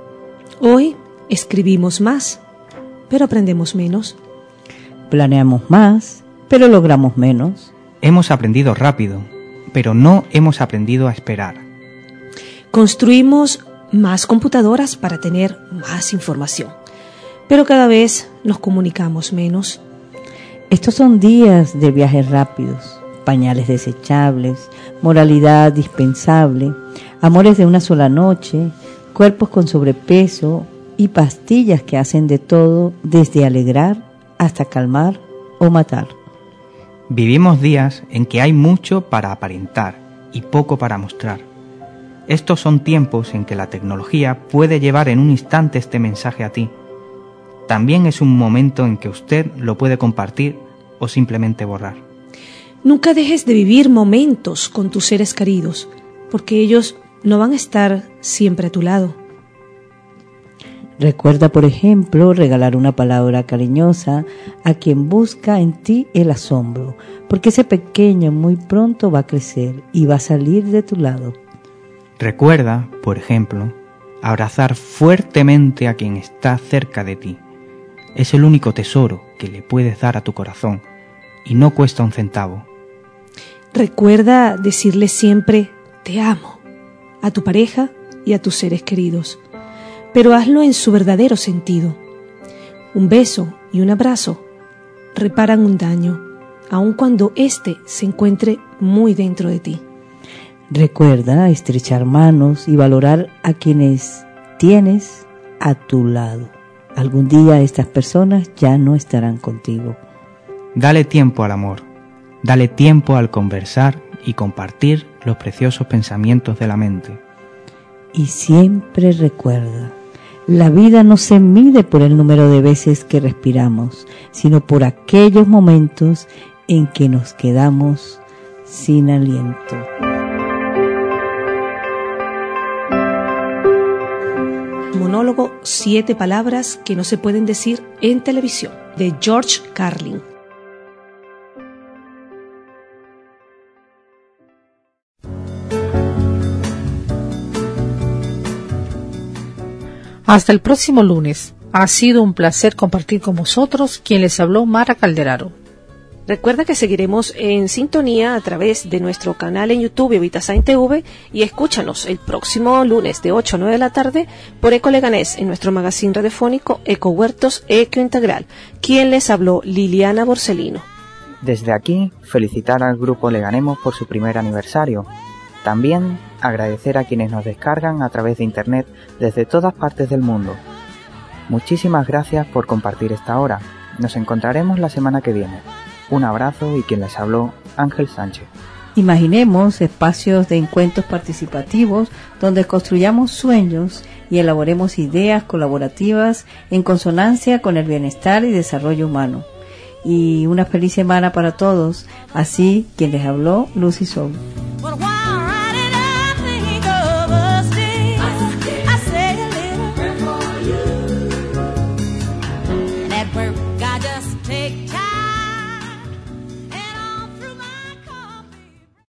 Hoy escribimos más, pero aprendemos menos. Planeamos más, pero logramos menos. Hemos aprendido rápido, pero no hemos aprendido a esperar. Construimos más computadoras para tener más información, pero cada vez nos comunicamos menos. Estos son días de viajes rápidos, pañales desechables, moralidad dispensable, amores de una sola noche, cuerpos con sobrepeso y pastillas que hacen de todo, desde alegrar hasta calmar o matar. Vivimos días en que hay mucho para aparentar y poco para mostrar. Estos son tiempos en que la tecnología puede llevar en un instante este mensaje a ti. También es un momento en que usted lo puede compartir o simplemente borrar. Nunca dejes de vivir momentos con tus seres queridos, porque ellos no van a estar siempre a tu lado. Recuerda, por ejemplo, regalar una palabra cariñosa a quien busca en ti el asombro, porque ese pequeño muy pronto va a crecer y va a salir de tu lado. Recuerda, por ejemplo, abrazar fuertemente a quien está cerca de ti. Es el único tesoro que le puedes dar a tu corazón y no cuesta un centavo. Recuerda decirle siempre te amo a tu pareja y a tus seres queridos, pero hazlo en su verdadero sentido. Un beso y un abrazo reparan un daño, aun cuando éste se encuentre muy dentro de ti. Recuerda estrechar manos y valorar a quienes tienes a tu lado. Algún día estas personas ya no estarán contigo. Dale tiempo al amor, dale tiempo al conversar y compartir los preciosos pensamientos de la mente. Y siempre recuerda, la vida no se mide por el número de veces que respiramos, sino por aquellos momentos en que nos quedamos sin aliento. Monólogo, siete palabras que no se pueden decir en televisión. de George Carlin. Hasta el próximo lunes. Ha sido un placer compartir con vosotros. Quien les habló, Mara Calderaro. Recuerda que seguiremos en sintonía a través de nuestro canal en YouTube Vitasain T V y escúchanos el próximo lunes de ocho a nueve de la tarde por Eco Leganés en nuestro magazine radiofónico Eco Huertos Eco Integral. Quien les habló, Liliana Borsellino. Desde aquí, felicitar al Grupo Leganemos por su primer aniversario. También agradecer a quienes nos descargan a través de Internet desde todas partes del mundo. Muchísimas gracias por compartir esta hora. Nos encontraremos la semana que viene. Un abrazo y quien les habló, Ángel Sánchez. Imaginemos espacios de encuentros participativos donde construyamos sueños y elaboremos ideas colaborativas en consonancia con el bienestar y desarrollo humano. Y una feliz semana para todos. Así, quien les habló, Lucy Sol.